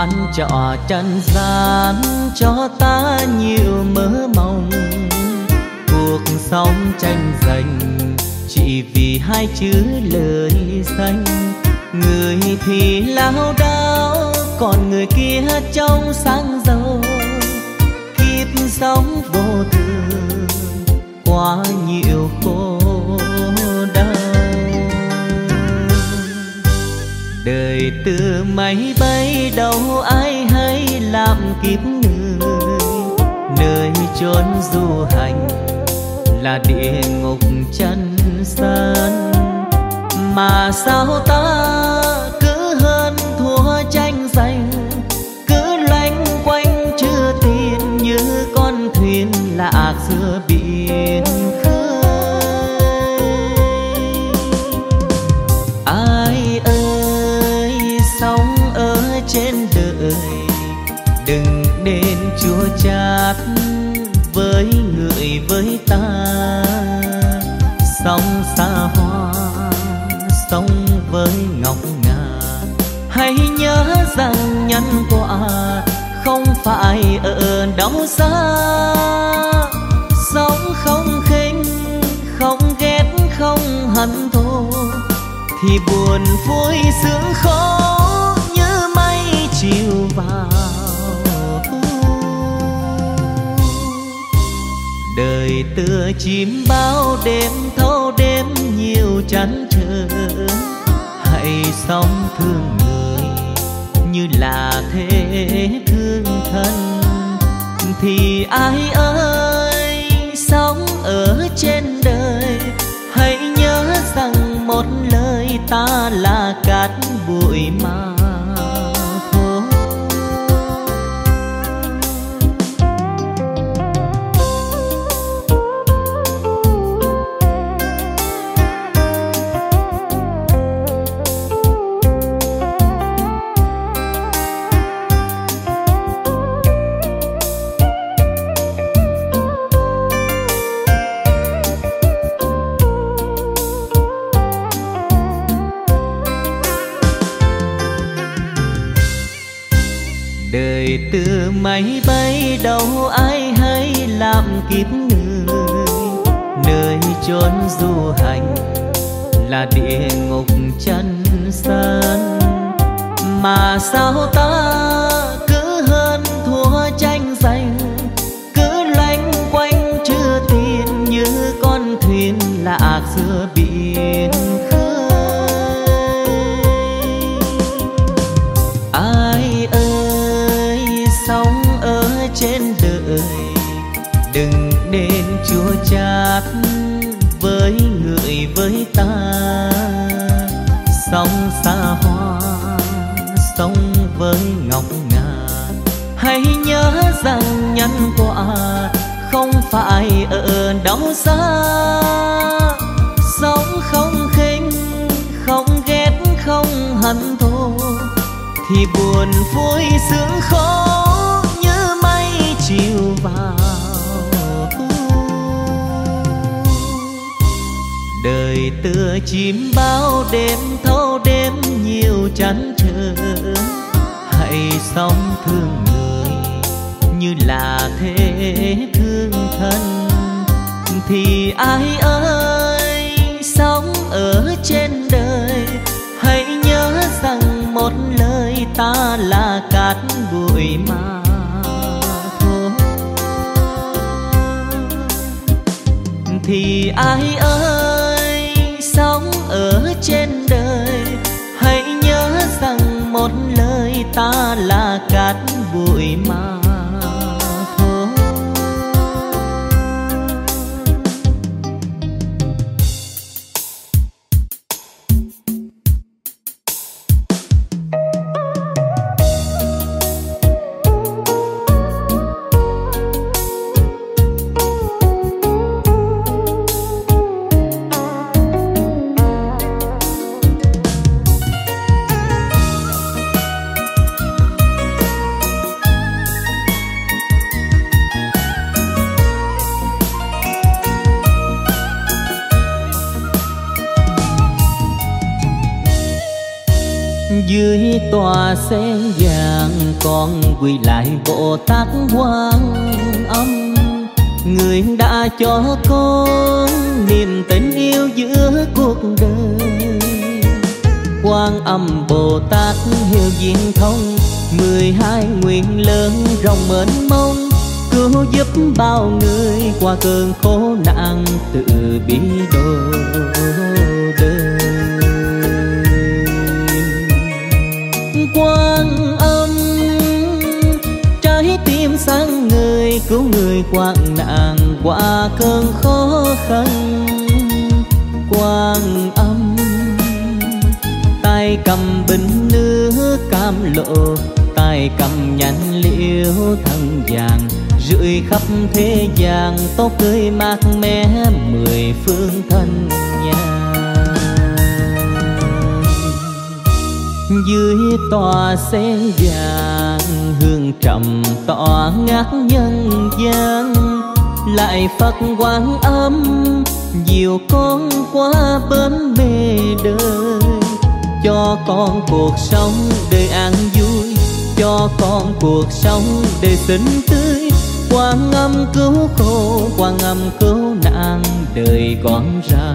ban trọ trần gian cho ta nhiều mơ mộng. Cuộc sống tranh giành chỉ vì hai chữ lời danh. Người thì lao đao, còn người kia trong sáng giàu. Kiếp sống vô thường, quá nhiều khổ đau. Đời từ máy bay đâu ai hay làm kiếp người. Nơi chốn du hành là địa ngục chân gian. Mà sao ta cứ hơn thua tranh giành, cứ loanh quanh chưa tin như con thuyền lạc giữa biển khơi. Ai ơi sống ở trên đời, đừng nên chua chát với người với ta. Sống xa hoa, sống với ngọc ngà, hãy nhớ rằng nhân quả không phải ở đâu xa. Sống không khinh, không ghét, không hận thù, thì buồn vui sướng khó như mây chiều vào. Đời tựa chim bao đêm thâu đêm nhiều chăn trở. Hãy sống thương người như là thế thương thân. Thì ai ơi sống ở trên đời, hãy nhớ rằng một lời ta là cát bụi mà thôi. Đời từ máy bay đâu ai hay làm kiếp người. Nơi chốn du hành là địa ngục chân gian. Mà sao ta cứ hơn thua tranh giành, cứ loanh quanh chưa tin như con thuyền lạc giữa biển khơi. Ai ơi sống ở trên đời, đừng nên chua chát với người với ta. Sống xa hoa, sống với ngọc ngà, hãy nhớ rằng nhân quả không phải ở đâu xa. Sống không khinh, không ghét, không hận thù, thì buồn vui sướng khó như mây chiều vào. Đời tựa chim bao đêm thâu đêm nhiều chăn trở. Hãy sống thương người như là thế thương thân. Thì ai ơi sống ở trên đời, hãy nhớ rằng một lời ta là cát bụi mà thôi. Thì ai ơi sống ở trên đời, hãy nhớ rằng một lời ta là cát bụi mà thôi. Dưới tòa sen vàng con quỳ lại Bồ Tát Quan Âm, người đã cho con niềm tình yêu giữa cuộc đời. Quan Âm Bồ Tát hiểu viên thông, 12 nguyện lớn rộng mênh mông, cứu giúp bao người qua cơn khổ nạn từ bi độ đời. Quan Âm trái tim sáng người, cứu người hoạn nạn qua cơn khó khăn. Quan Âm tay cầm bình nước cam lộ, tay cầm nhánh liễu thân vàng, rưỡi khắp thế gian tóc tươi mát mẻ 10 phương thân nhà. Dưới tòa sen vàng hương trầm tỏa ngát nhân gian, lại Phật Quan Âm dìu con qua bến bề đời. Cho con cuộc sống đời an vui, cho con cuộc sống đời xinh tươi. Quan Âm cứu khổ, Quan Âm cứu nạn đời con ra.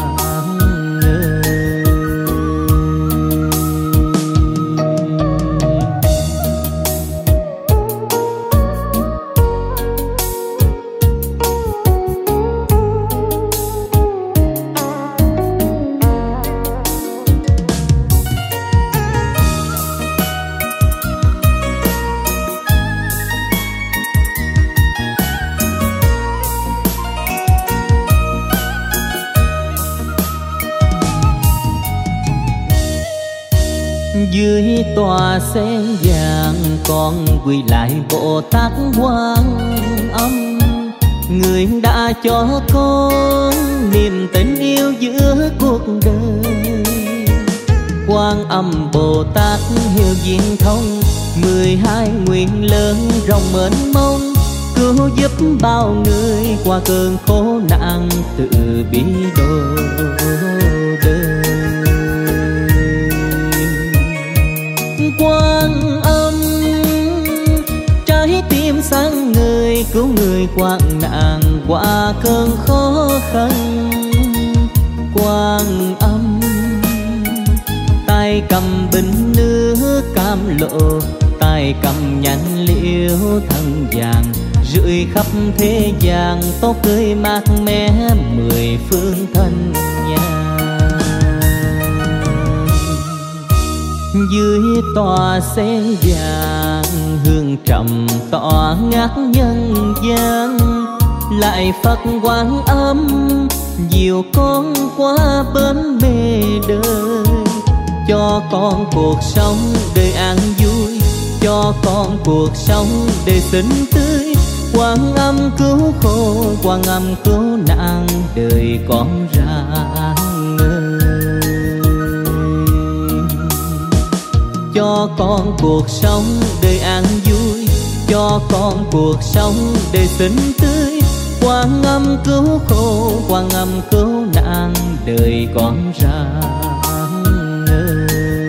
Dưới tòa sen vàng con quỳ lại Bồ Tát Quan Âm, người đã cho con niềm tình yêu giữa cuộc đời. Quan Âm Bồ Tát hiểu viên thông, 12 nguyện lớn rộng mênh mông, cứu giúp bao người qua cơn khổ nạn từ bi độ đời. Quan Âm trái tim sáng người, cứu người hoạn nạn qua cơn khó khăn. Quan Âm tay cầm bình nước cam lộ, tay cầm nhánh liễu thân vàng, rưỡi khắp thế gian tóc tươi mát mẻ 10 phương thân nhà. Dưới tòa sen vàng hương trầm tỏa ngát nhân gian, lại Phật Quan Âm dìu con qua bến bề đời. Cho con cuộc sống đời an vui, cho con cuộc sống đời xinh tươi. Quan Âm cứu khổ, Quan Âm cứu nạn đời con ra ngời. Cho con cuộc sống đời an vui, cho con cuộc sống đời xinh tươi. Quan Âm cứu khổ, Quan Âm cứu nạn đời con ra ngời.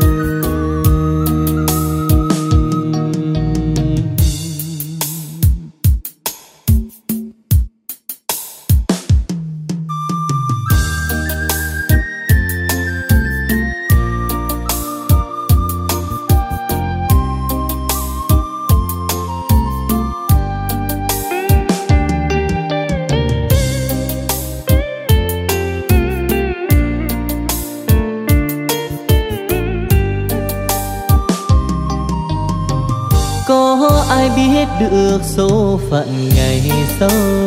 Ai biết được số phận ngày sau,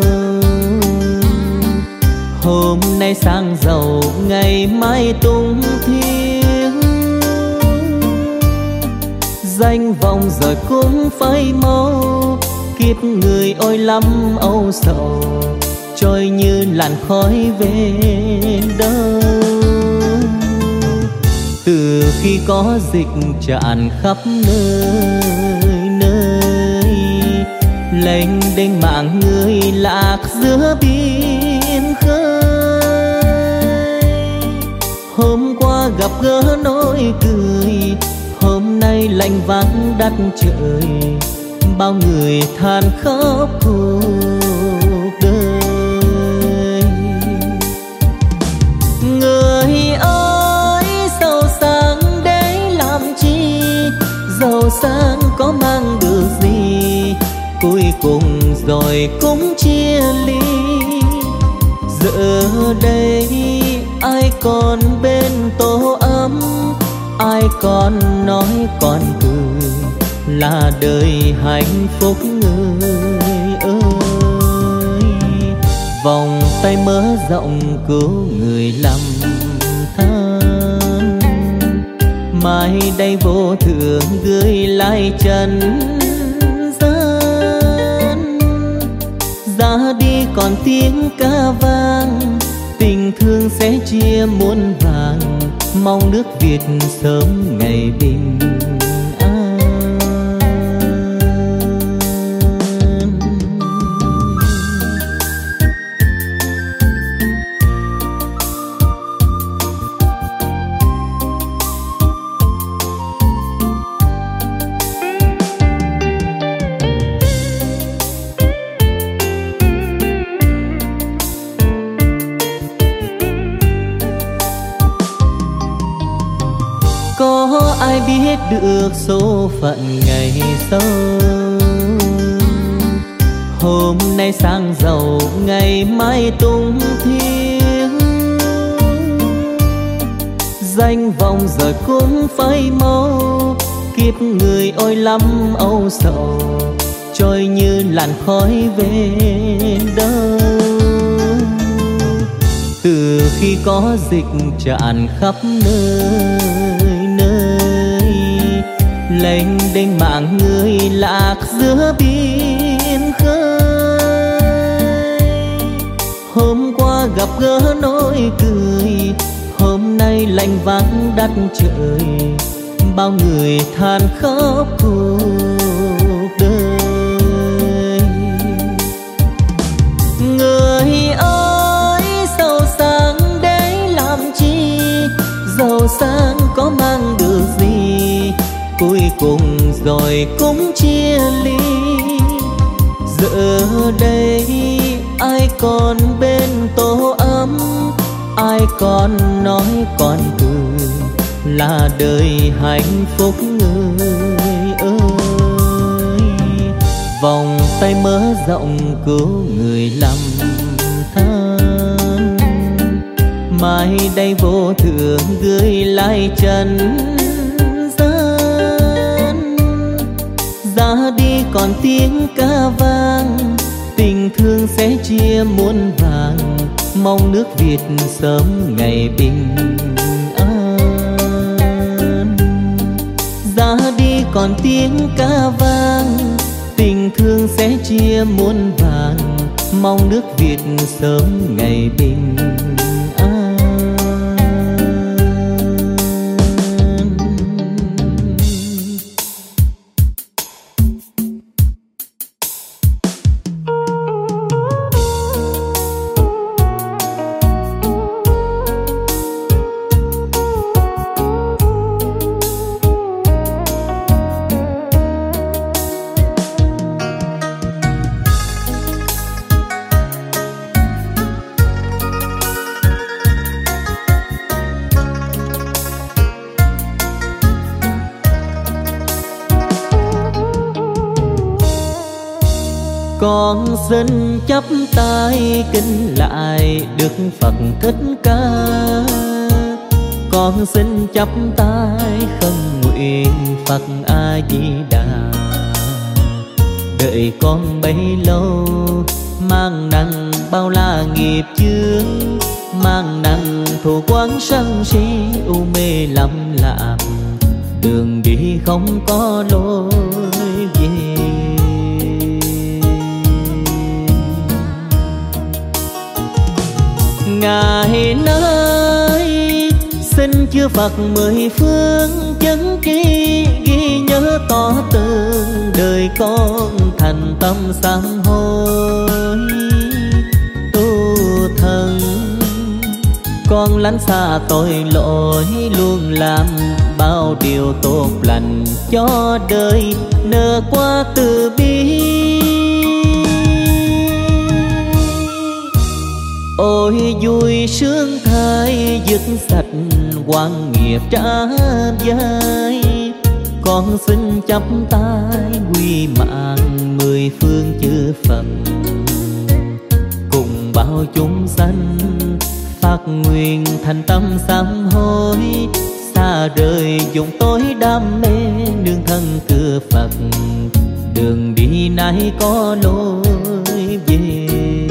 hôm nay sang giàu ngày mai tung thiên. Danh vọng rồi cũng phải mau, kiếp người ôi lắm âu sầu, trôi như làn khói về đâu. Từ khi có dịch tràn khắp nơi nơi, lênh đênh mạng người lạc giữa biển khơi. Hôm qua gặp gỡ nỗi cười, nay lạnh vắng đất trời, bao người than khóc cuộc đời. Người ơi giàu sang để làm chi, giàu sang có mang được gì, cuối cùng rồi cũng chia ly. Giờ đây ai còn bên tổ ấm, ai còn nói còn cười, là đời hạnh phúc người ơi. Vòng tay mở rộng cứu người lầm than, mai đây vô thường gửi lại trần gian. Ra đi còn tiếng ca vang, tình thương sẽ chia muôn vàng, mong nước Việt sớm ngày bình an. Có ai biết được số phận ngày sau, hôm nay sang giàu ngày mai tung thiêng. Danh vọng rồi cũng phải mau, kiếp người ôi lắm âu sầu, trôi như làn khói về đâu. Từ khi có dịch tràn khắp nơi nơi, lênh đênh mạng người lạc giữa biển khơi. Hôm qua gặp gỡ nói cười, hôm nay lạnh vắng đất trời, bao người than khóc cuộc đời. Người ơi giàu sang để làm chi, giàu sang có mang được gì, cuối cùng rồi cũng chia ly. Giờ đây ai còn bên tổ ấm, ai còn nói còn cười, là đời hạnh phúc người ơi. Vòng tay mở rộng cứu người lầm than, mai đây vô thường gửi lại trần gian. Ra đi còn tiếng ca vang, tình thương sẽ chia muôn vàng, mong nước Việt sớm ngày bình an. Ra đi còn tiếng ca vang, tình thương sẽ chia muôn vàng, mong nước Việt sớm ngày bình an. Con xin chắp tay kính lại Đức Phật Thích Ca. Con xin chắp tay khấn nguyện Phật A Di Đà. Đợi con bấy lâu mang nặng bao la nghiệp chướng, mang nặng thù quán sân si u mê lầm lạc, đường đi không có lối về. Ngài nơi xin chư Phật mười phương chứng trí, ghi nhớ tỏ tường đời con thành tâm sám hối tu thân. Con lánh xa tội lỗi luôn làm bao điều tốt lành cho đời nở qua từ bi. Ôi vui sướng thay dứt sạch oan nghiệp trả vai, con xin chắp tay quy mạng mười phương chư Phật, cùng bao chúng sanh phát nguyện thành tâm sám hối, xa rời dùng tối đam mê nương thân cửa Phật, đường đi nay có lối về.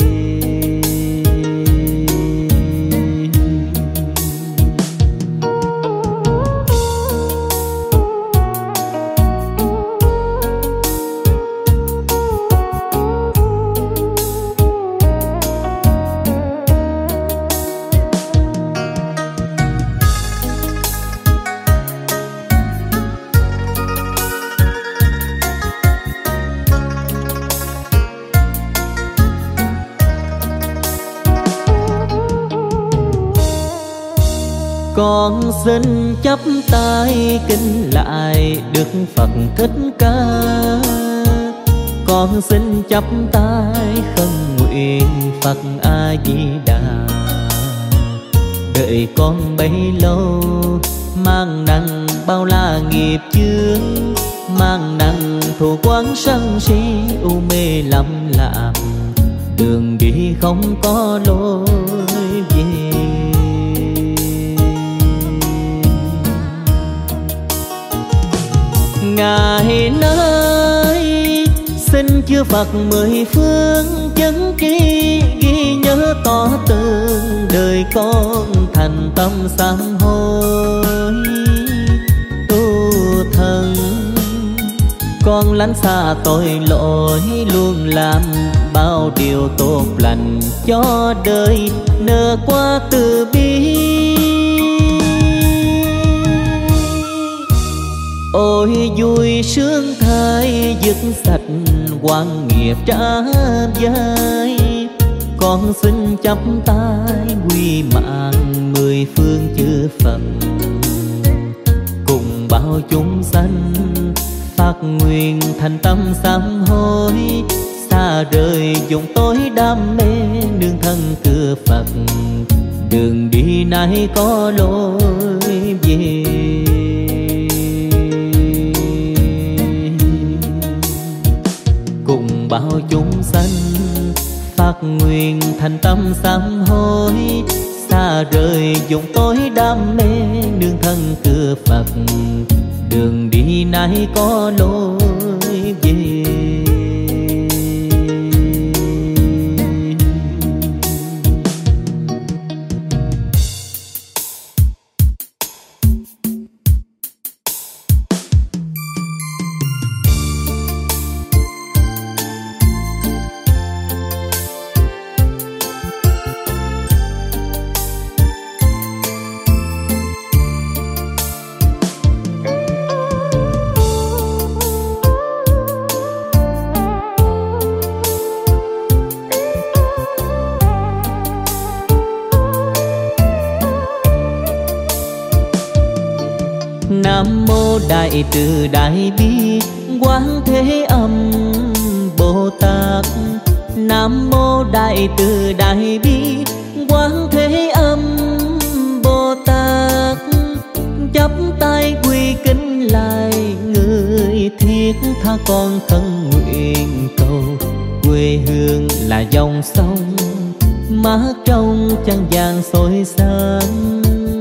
Con xin chắp tay kính lại Đức Phật Thích Ca, con xin chắp tay khấn nguyện Phật A Di Đà. Đợi con bấy lâu mang nặng bao la nghiệp chướng, mang nặng thù quán sân si u mê lầm lạc, đường đi không có lối về. Ngài nơi xin chư Phật mười phương chứng tri, ghi nhớ tỏ tường đời con thành tâm sám hối tu thân. Con lánh xa tội lỗi luôn làm bao điều tốt lành cho đời nở qua từ bi. Ôi vui sướng thay dứt sạch oan nghiệp trả vai, con xin chắp tay quy mạng mười phương chư Phật, cùng bao chúng sanh phát nguyện thành tâm sám hối, xa rời dùng tối đam mê nương thân cửa Phật, đường đi nay có lối về. Cùng bao chúng sanh phát nguyện thành tâm sám hối, xa rời dùng tối đam mê nương thân cửa Phật, đường đi nay có lối về. Nam mô Đại Từ Đại Bi Quán Thế Âm Bồ Tát. Nam mô Đại Từ Đại Bi Quán Thế Âm Bồ Tát. Chắp tay quy kính lại người thiết tha con thân nguyện cầu, quê hương là dòng sông mát trong chân gian soi sáng.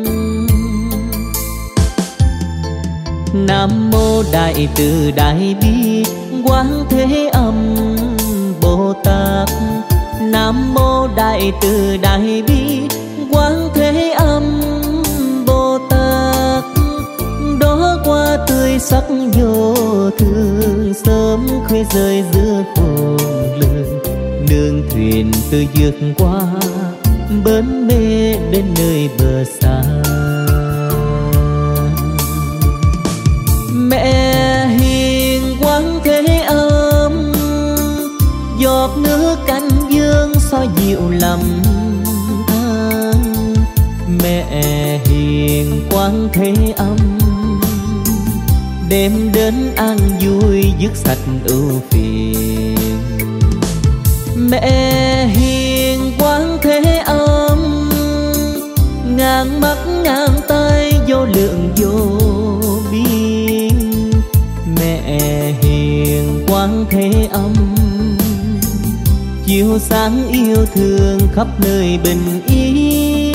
Nam mô Đại Từ Đại Bi Quán Thế Âm Bồ Tát. Nam mô Đại Từ Đại Bi Quán Thế Âm Bồ Tát. Đó qua tươi sắc vô thường, sớm khuya rơi giữa khôn lường, nương thuyền từ vượt qua bến mê đến nơi bờ xa. Mẹ hiền Quán Thế Âm, giọt nước cánh dương soi dịu lầm than. Mẹ hiền Quán Thế Âm, đêm đến an vui dứt sạch ưu phiền. Mẹ hiền quán thế âm, ngàn mắt ngàn tay vô lượng vô biên. Mẹ hiền quán thế âm, chiếu sáng yêu thương khắp nơi bình yên.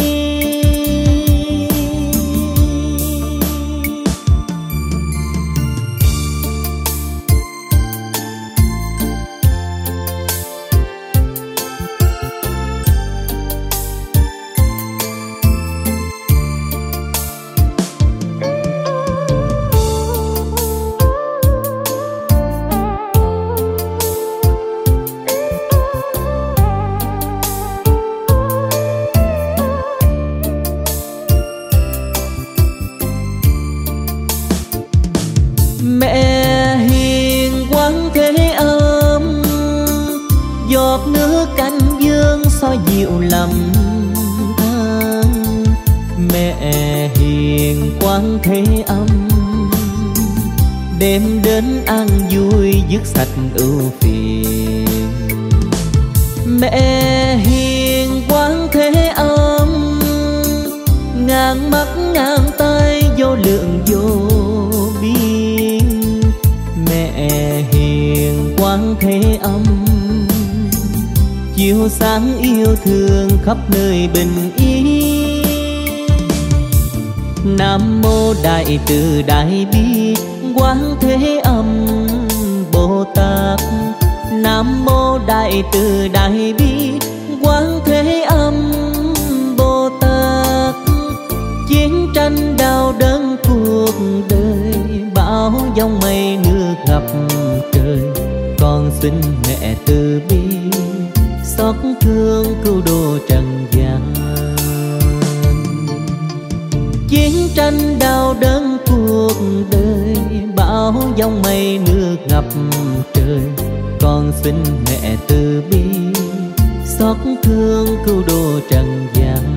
Mẹ hiền quán thế âm, giọt nước canh dương soi dịu lầm than. Mẹ hiền quán thế âm, đêm đến an vui dứt sạch ưu phiền. Mẹ hiền quán thế âm, ngàn mắt ngàn tay vô lượng vô biên. Mẹ hiền quán thế âm, chiếu sáng yêu thương khắp nơi bình yên. Nam mô Đại Từ Đại Bi Quán Thế Âm Bồ Tát. Nam mô Đại Từ Đại Bi Quán Thế Âm Bồ Tát. Chiến tranh đau đớn cuộc đời, bão giông mây nước ngập trời, con xin mẹ từ bi xót thương cứu độ trần gian. Chiến tranh đau đớn cuộc đời, bão giông mây nước ngập trời, con xin mẹ từ bi xót thương cứu độ trần gian.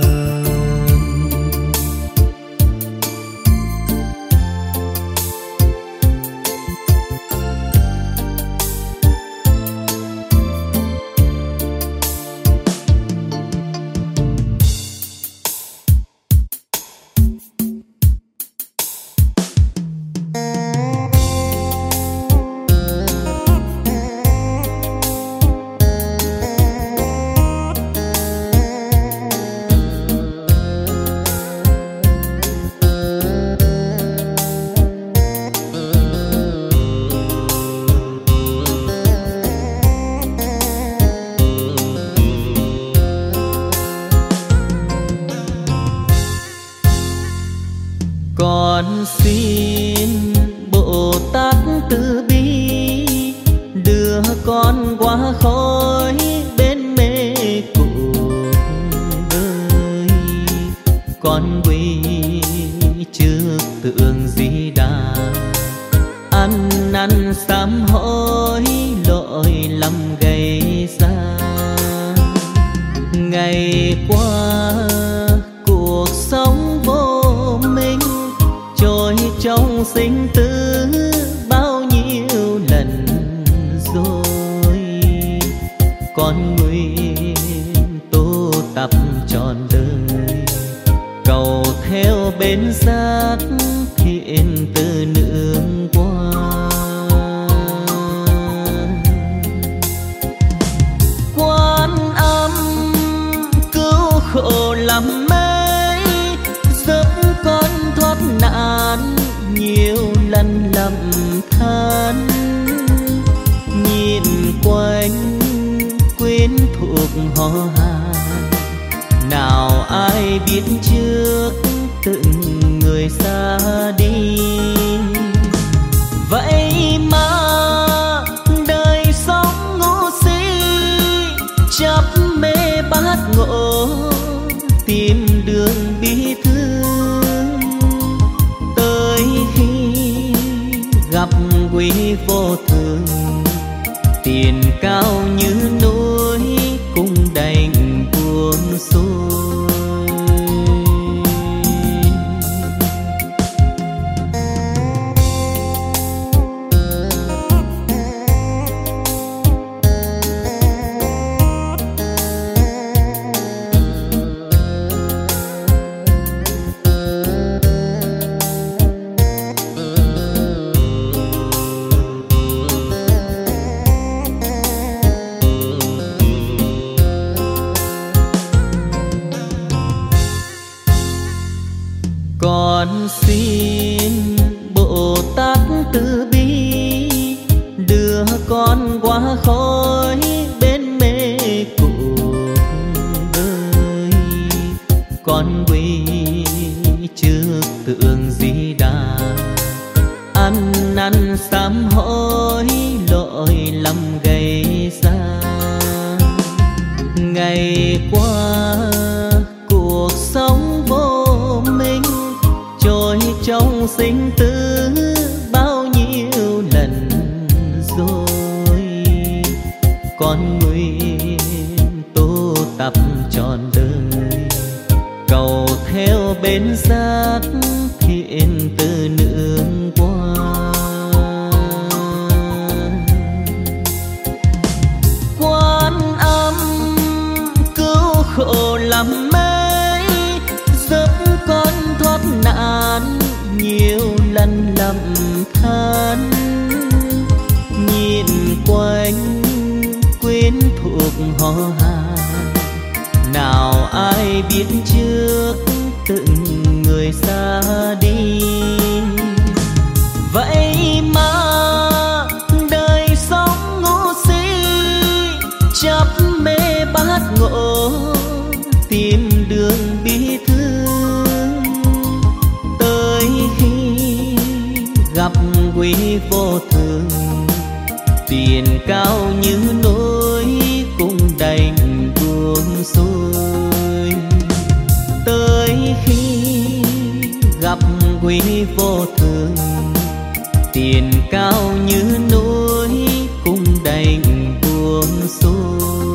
Con xin Bồ Tát từ bi đưa con qua khỏi bên mê cuộc đời. Con quy trước tượng Di Đà, ăn năn sám hối lỗi lầm gây ra. Ngày qua cuộc sống vô minh, trôi trong sinh tử bao nhiêu lần rồi. Con nguyện tu tập trọn đời, cầu theo bên giác thiện từ nương qua. Quan Âm cứu khổ lắm mấy, giúp con thoát nạn nhiều lần lầm than. Nhìn quanh quyến thuộc họ hàng, nào ai biết trước từng người xa đi. vậy mà đời sống ngu si, chấp mê bát ngộ tìm đường bi thương. Tới khi gặp quý vô thường, tiền cao như núi cũng đành buông xuôi. từ bi, đưa con qua khói bên mê cuộc đời. Con quỳ trước tượng Di Đà, ăn năn sám hối lỗi lầm gây ra. Ngày qua cuộc sống vô minh, trôi trong sinh tử bao nhiêu lần rồi. Con nguyện tu tập trọn đời, cầu theo bên giác thiện từ nương qua. Quan Âm cứu khổ làm mấy, giúp con thoát nạn nhiều lần lầm than. Nhìn quanh quyến thuộc họ hàng, nào ai biết trước từng người xa đi. Vậy mà đời sống ngu si, chấp mê bát ngộ tìm đường bi thương. Tới khi gặp quý vô thường, tiền cao như núi cũng đành buông xuôi. Tới khi gặp quý vô thường, tiền cao như núi cũng đành buông xuôi.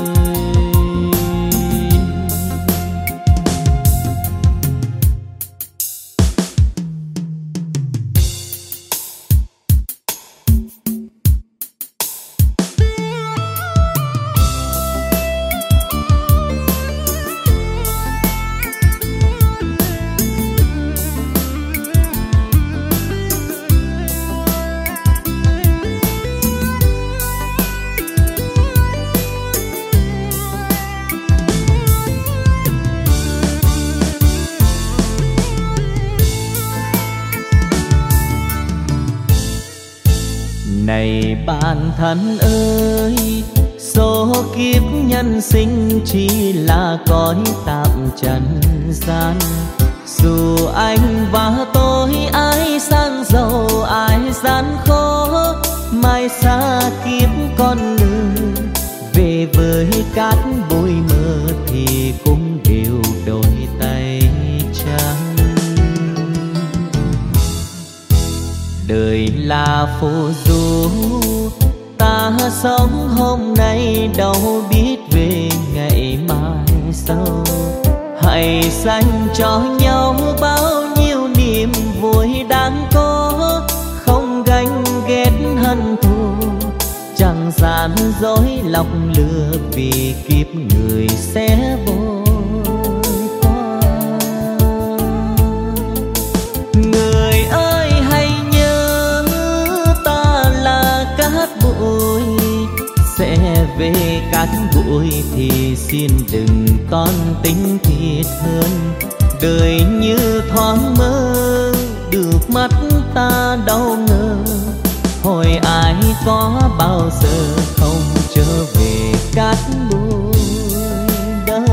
Này bạn thân ơi, số kiếp nhân sinh chỉ là cõi tạm trần gian. Dù anh và tôi ai sang giàu ai gian khó, mai xa kiếp con người về với cát bụi mơ thì cũng đều đôi tay trắng. Đời là phù du, ta sống hôm nay đâu biết về ngày mai sau. Hãy dành cho nhau bao nhiêu niềm vui đáng có, không ganh ghét hận thù, chẳng gian dối lòng lừa vì kiếp người sẽ vội qua. Người ơi hãy nhớ ta là cát bụi, sẽ về cát bụi thì xin đừng con tính thiệt hơn. Đời như thoáng mơ, được mắt ta đau ngờ, hồi ai có bao giờ không trở về cát bụi đâu.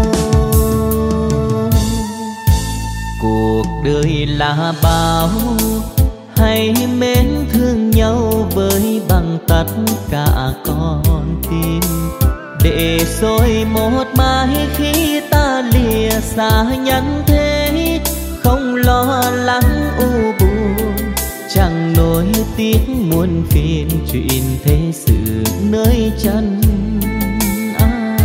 Cuộc đời là bao, hãy mến thương nhau với bằng tất cả con tim, để rồi một mai khi ta lìa xa nhân thế, không lo lắng u buồn, chẳng nỗi tiếc muôn phiền chuyện thế sự nơi chân ai.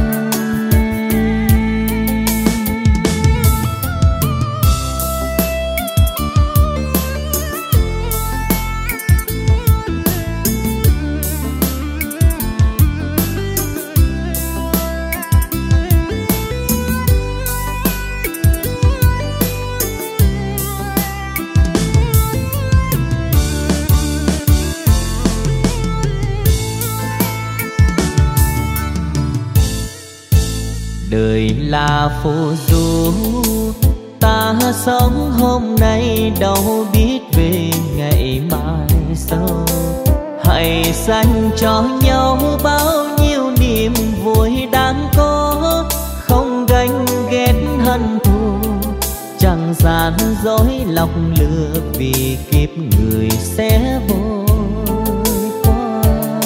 Đời là phù du, Ta sống hôm nay đâu biết về ngày mai sau. Hãy dành cho nhau bao nhiêu niềm vui đáng có, không ganh ghét hận thù, chẳng gian dối lọc lừa, vì kiếp người sẽ vội qua.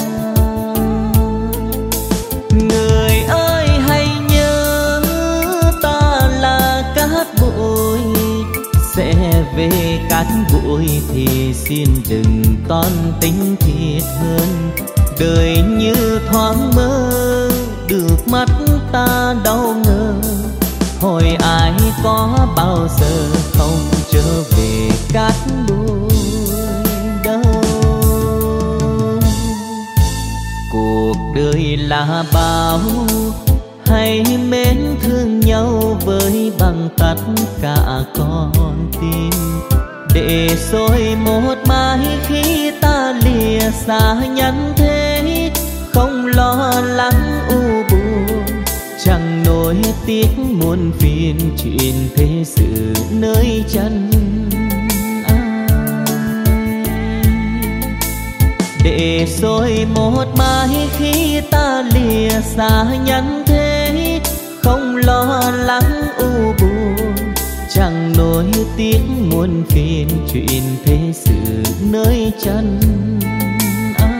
Người ơi hãy nhớ ta là cát bụi, sẽ về cát bụi thì xin đừng toan tính thiệt hơn. Đời như thoáng mơ, được mắt ta đau ngờ, hồi ai có bao giờ không trở về cát bụi đâu. Cuộc đời là bao, hãy mến thương nhau với bằng tất cả con tim, để rồi một mai khi ta lìa xa nhân thế, không lo lắng u buồn, chẳng nỗi tiếc muôn phiền chuyện thế sự nơi chân ai. Để rồi một mai khi ta lìa xa nhân thế, không lo lắng u buồn, chẳng nỗi tiếc muôn phiền chuyện thế sự nơi chân ai.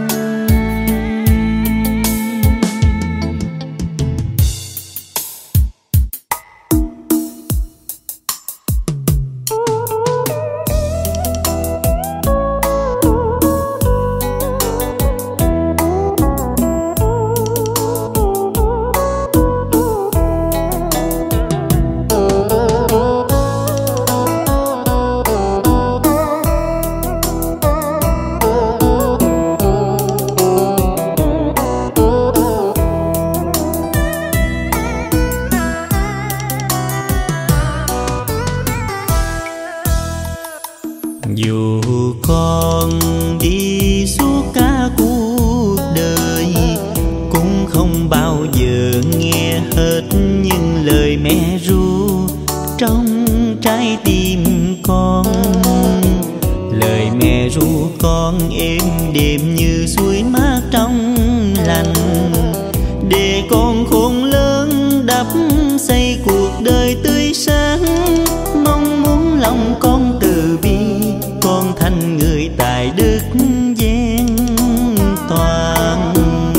Dù con đi suốt cả cuộc đời, cũng không bao giờ nghe hết những lời mẹ ru trong trái tim con. Lời mẹ ru con êm đềm như suối mát trong lành, để con khôn lớn đắp xây cuộc đời tươi sáng. Mong muốn lòng con từ bi, con thành người tài đức vẹn toàn.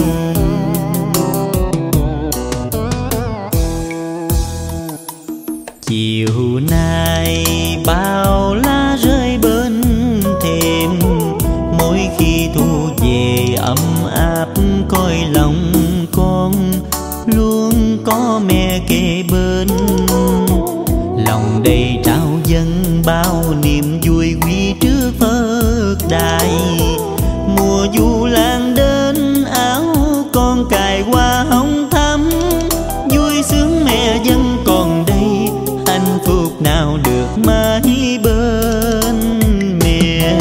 Chiều nay bao lá rơi bên thềm, mỗi khi thu về ấm áp coi lòng con, luôn có mẹ kề bên. Lòng đầy trao dâng bao niềm vui quý trước Phật đài. Mùa du lan đến áo con cài hoa hồng thắm, vui sướng mẹ vẫn còn đây, hạnh phúc nào được mãi bên mẹ.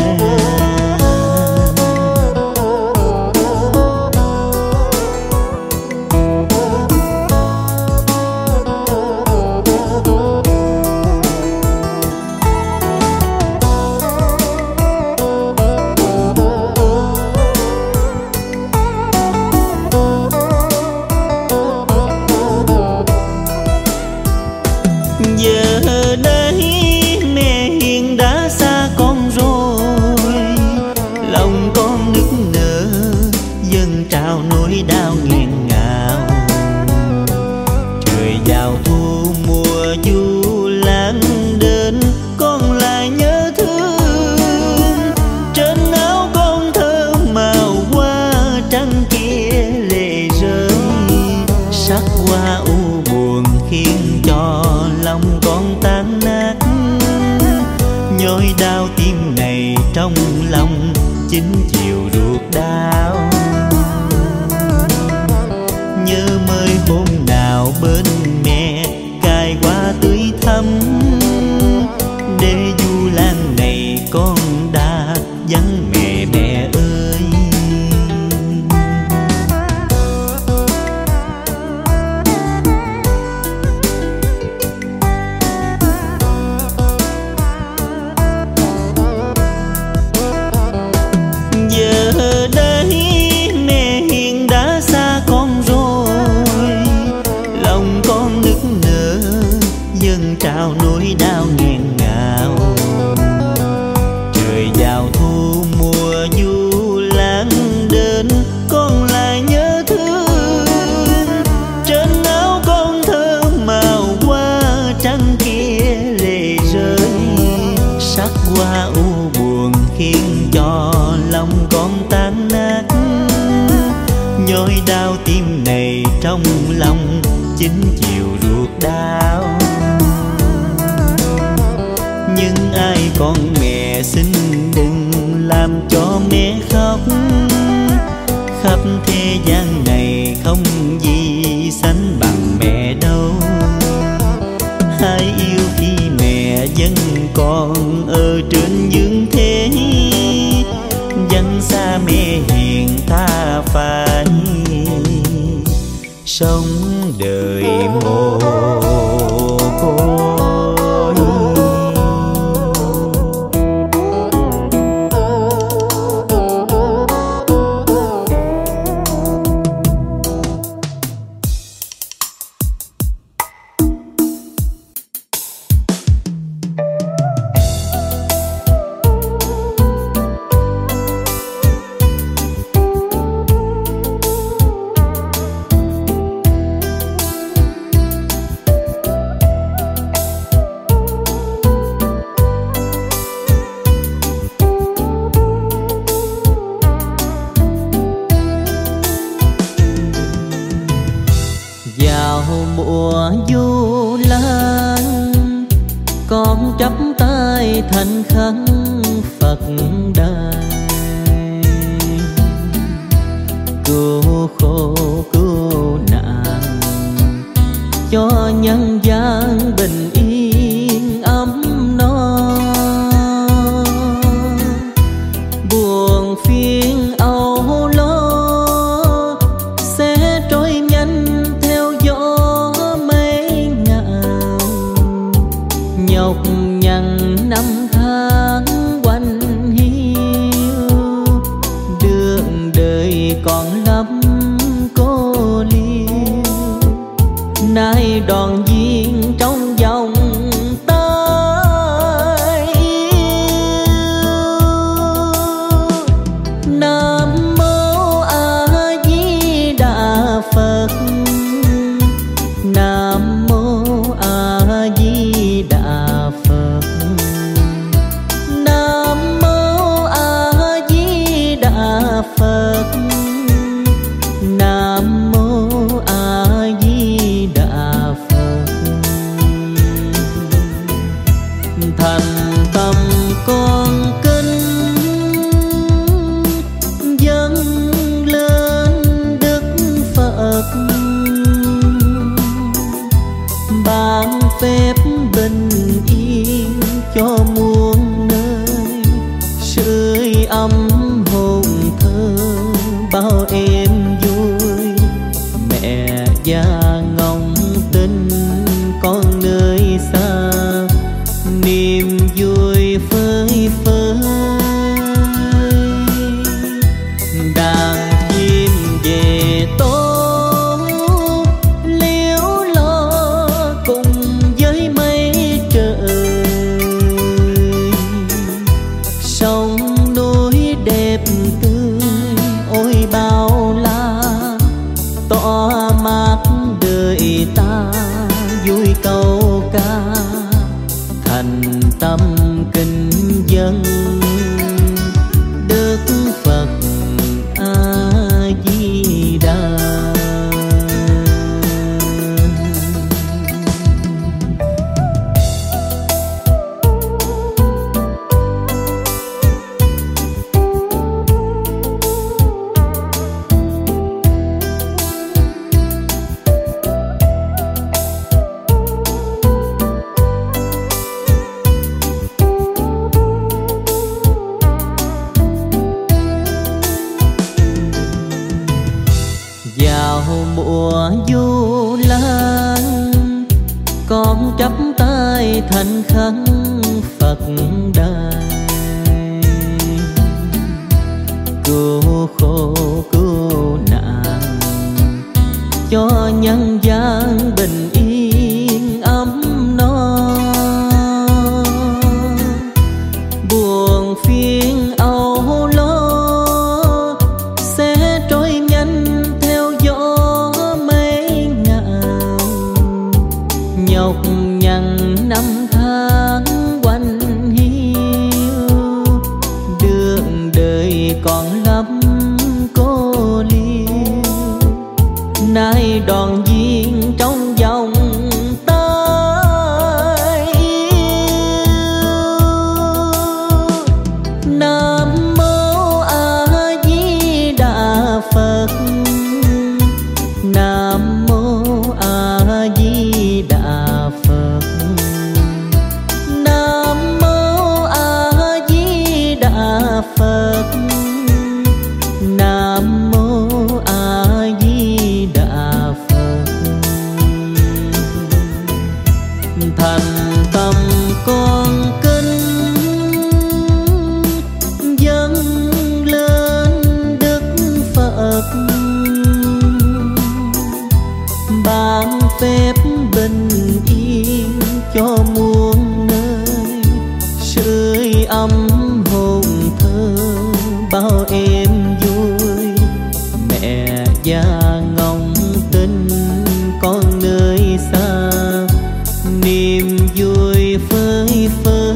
Giờ đây mẹ hiền đã xa con rồi, lòng con nức nở dâng trào nỗi đau nghẹn ngào. Trời vào thu mùa du lan đến, con lại nhớ thương. Trên áo con thơ màu hoa trắng kia lệ rơi, sắc hoa u buồn khiến cho lòng con tan nát. Nhói đau tim này trong lòng chính chiều ruột đau. chính chiều ruột đau. Nhưng ai con mẹ xin đừng làm cho mẹ khóc. Khắp thế gian này không gì sánh bằng mẹ đâu. Hãy yêu khi mẹ vẫn còn ở trên dương thế. Vắng xa mẹ hiền ta phải sống đời mồ côi. Mùa du lan con chắp tay thành khấn Phật đài, cứu khổ cứu nạn cho nhân gian bình yên ấm no. Buồn phiền âu lo sẽ trôi nhanh theo gió mấy ngàn. Nhọc nhằn năm tháng quanh hiu, đường đời còn lắm cô liêu. Nay đoàn viên trong vòng tay yêu. Nam mô A Di Đà Phật, Nam mô A Di Đà Phật, Nam mô A Di Đà Phật, Nam mô A Di Đà Phật. Thành tâm con kính dâng lên Đức Phật, ban phép bình yên cho muôn nơi. Sưởi ấm hồn thơ bao em vui. Mẹ già ngóng tin con nơi xa, niềm vui phơi phới. Đàn chim về tố liếu lo cùng với mây trời. Sông núi đẹp tươi ôi bao la, tỏa mát đời ta vui câu ca. Thành tâm kính dân Đức Phật A Di Đà. Vào mùa du lan con chắp tay thành khấn Phật đài, cứu khổ cứu nạn cho nhân gian bình yên ấm no. Buồn phiền âu lo sẽ trôi nhanh theo gió mấy ngàn. Nhọc nhằn năm tháng quanh hiu, đường đời còn lắm cô và ngóng tin con nơi xa, niềm vui phơi phới.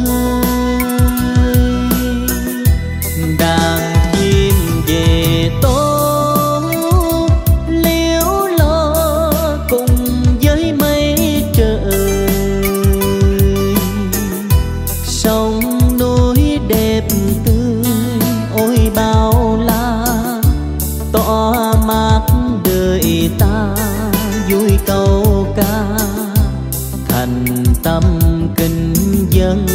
Đàn chim về tối liếu lo cùng với mây trời, sông núi đẹp tươi ôi bao la, tỏa mát đời ta vui câu ca, thành tâm kính dân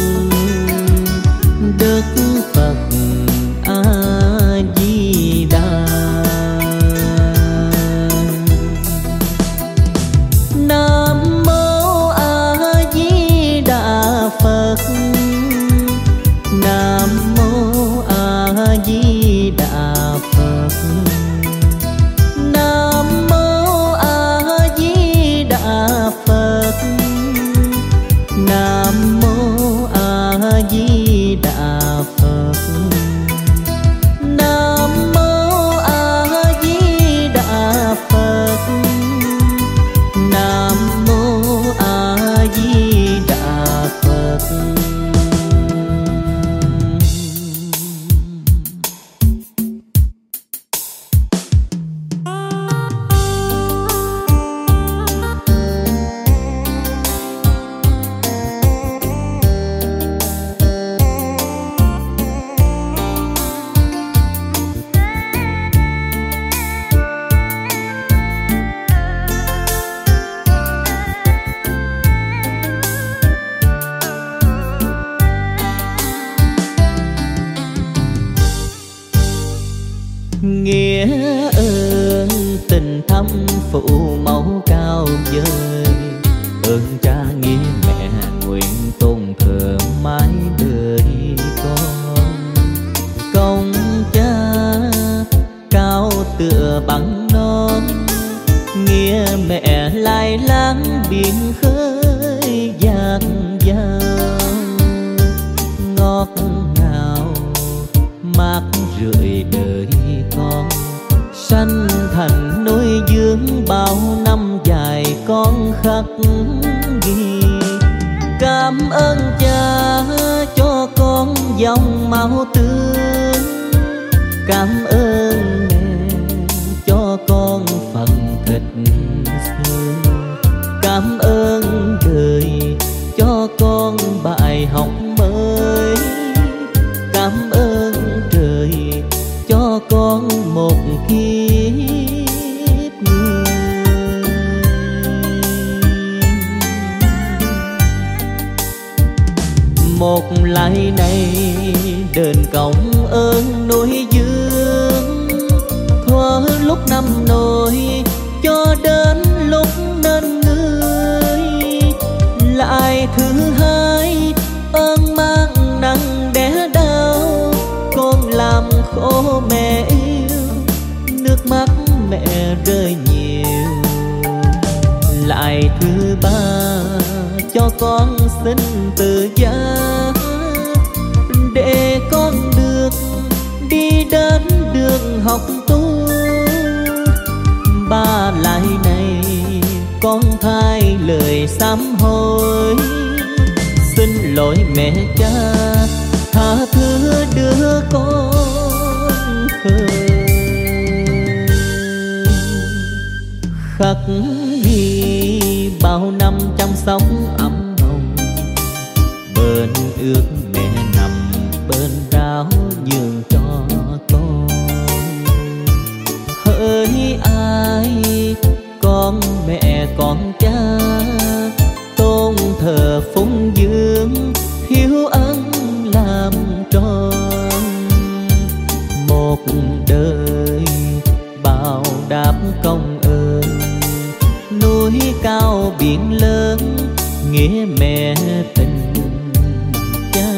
Đức Phật A Di Đà. Nam mô A Di Đà Phật, Nam mô A Di Đà Phật, Nam mô A Di Đà Phật, Nam mô A Di Đà Phật, Nam mô A Di Đà Phật, Nam mô A Di Đà Phật. Nghĩa ơn tình thâm phụ mẫu cao vời, ơn cha nghĩa mẹ nguyện tôn thờ mãi đời con. Công cha cao tựa bằng non, nghĩa mẹ lai láng biển khơi dạt dào. Ngọt ngào mát rượi đời con, sanh thành nuôi dưỡng bao năm dài con khắc ghi. Cảm ơn cha cho con dòng máu tươi, cảm ơn mẹ cho con phần thịt xương, cảm ơn đời cho con bài học mới, cảm ơn trời cho con một kiếp người. Một lại này đền công ơn nuôi dưỡng, thuở lúc năm nồi cho đến lúc nên người. Lại thứ hai ơn mang nặng đẻ đau, con làm khổ mẹ yêu, nước mắt mẹ rơi nhiều. Lại thứ ba cho con xin tự giá, để con được đi đến đường học tu. Ba lại này con thay lời sám hối, xin lỗi mẹ cha tha thứ đứa con khơi. Khắc ghi bao năm chăm sóc ấm nồng, bên ước mẹ nằm bên ráo nhường cho con. Hỡi ai con mẹ con cha, tôn thờ phụng dưỡng hiếu ân làm tròn. Một đời bao đáp công ơn, núi cao biển lớn nghĩa mẹ tình cha.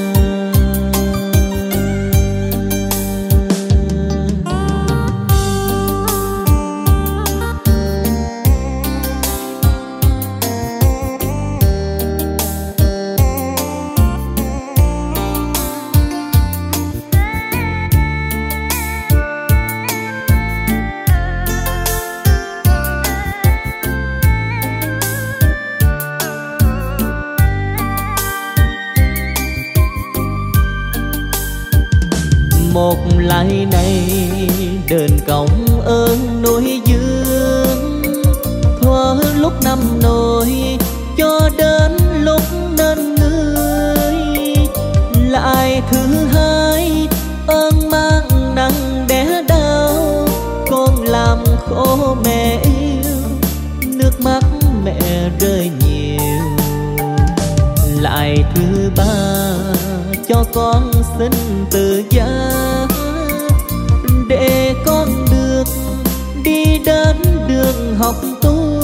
lại này đền công ơn nuôi dưỡng, thuở lúc năm nổi cho đến lúc nên người. Lại thứ hai ơn mang nặng đẻ đau, con làm khổ mẹ yêu, nước mắt mẹ rơi nhiều. Lại thứ ba cho con xin tự giá, để con được đi đến đường học tu.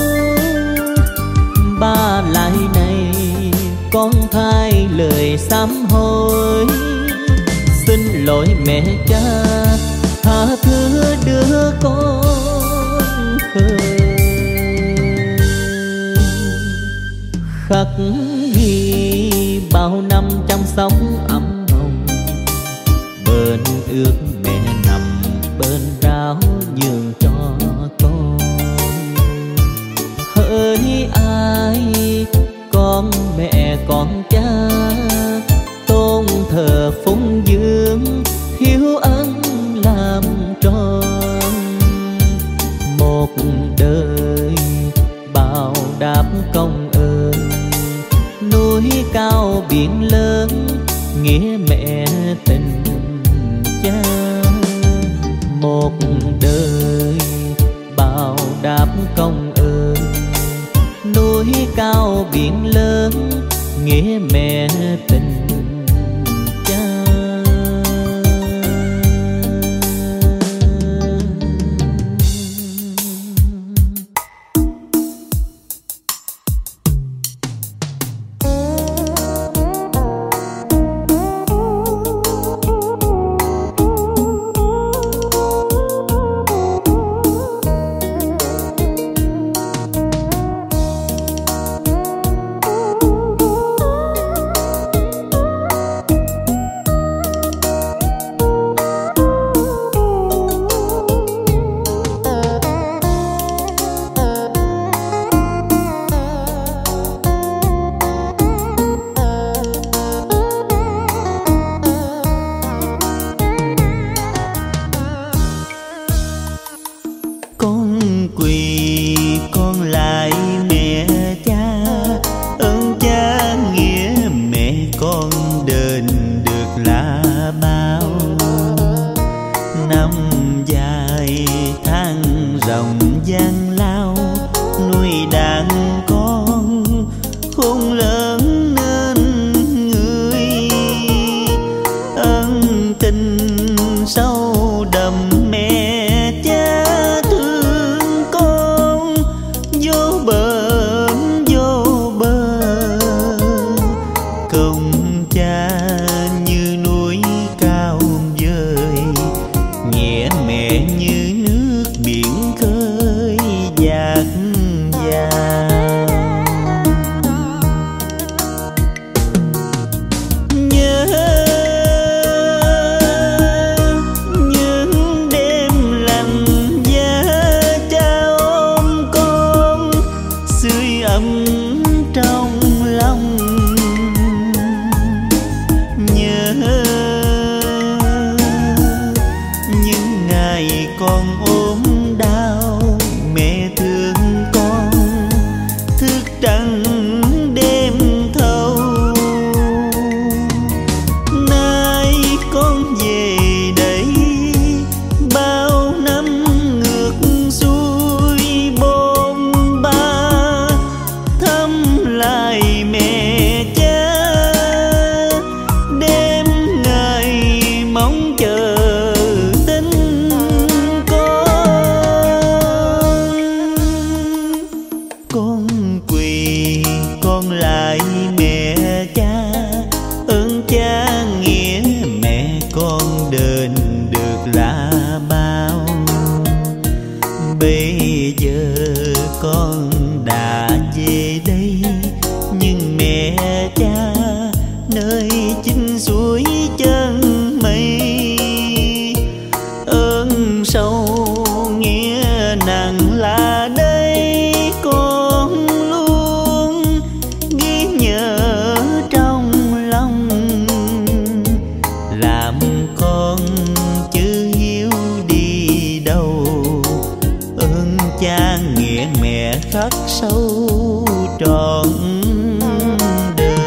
Ba lại này con thay lời sám hối, xin lỗi mẹ cha tha thứ đứa con khờ. Khắc ghi bao năm chăm sóc ấm hồng, bên ước mẹ nằm bên ráo nhường cho con. Hỡi ai con mẹ con cha, tôn thờ phụng dưỡng hiếu ân làm tròn. Một đời bao đáp công ơn, núi cao biển lớn nghĩa mẹ tình cha. Một đời bao đáp công ơn, núi cao biển lớn nghĩa mẹ tình cha. con chứ cha nghĩa mẹ khắc sâu trọn đời.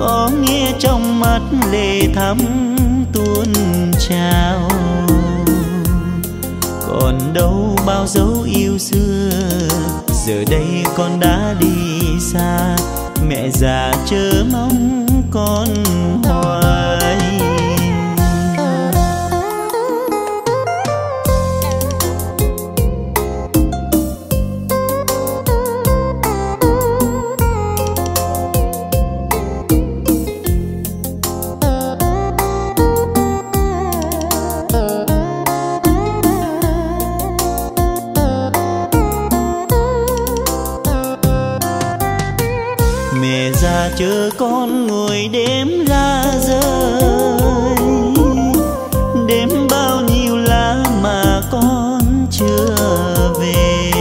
lệ thắm tuôn trào. yêu xưa. Giờ đây con đã đi xa, mẹ già chờ mong con hoài. Mẹ già chờ con ngồi đếm lá rơi, đếm bao nhiêu lá mà con chưa về.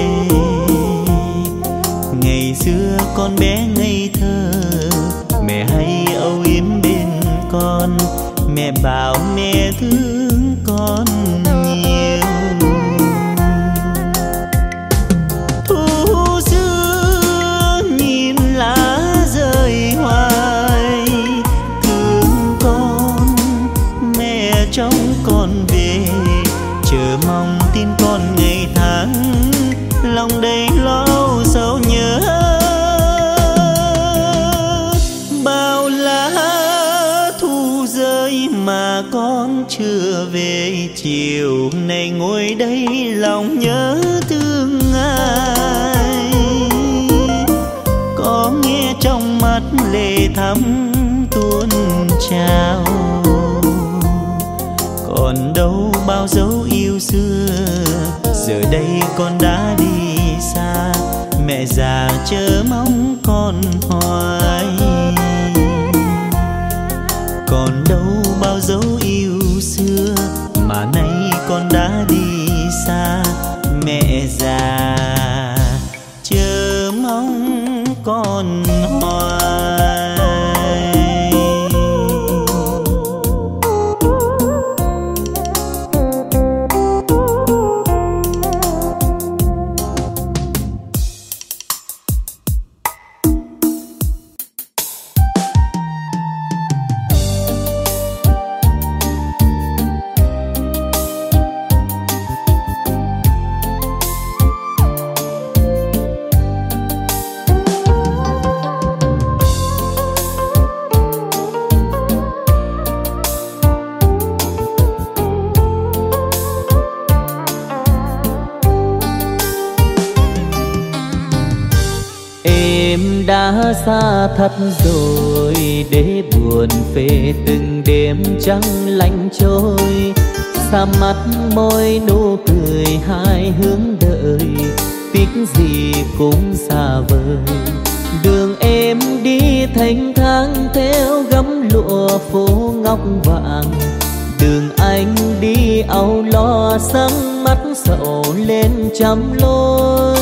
Ngày xưa con bé ngây thơ, mẹ hay âu yếm bên con. Mẹ bảo mẹ thương con nhiều. Thu xưa nhìn lá rơi hoài, thương con mẹ trong con về. Chờ mong tin con ngày tháng, lòng đầy lo sầu nhớ. Bao lá thu rơi mà con chưa về, chiều nay ngồi đây lòng nhớ thương ai. Có nghe trong mắt lệ thắm tuôn trào, còn đâu bao dấu yêu xưa. Giờ đây con đã đi xa, mẹ già chờ mong con hoài. Còn đâu bao dấu yêu xưa, mà nay con đã đi xa. Mẹ già chờ mong con hoài. Đã xa thật rồi, để buồn phê từng đêm trăng lạnh trôi. Xa mắt môi nụ cười hai hướng đợi, tiếc gì cũng xa vời. Đường em đi thanh thang theo gấm lụa phố ngọc vàng. Đường anh đi âu lo sáng mắt sầu lên trăm lối.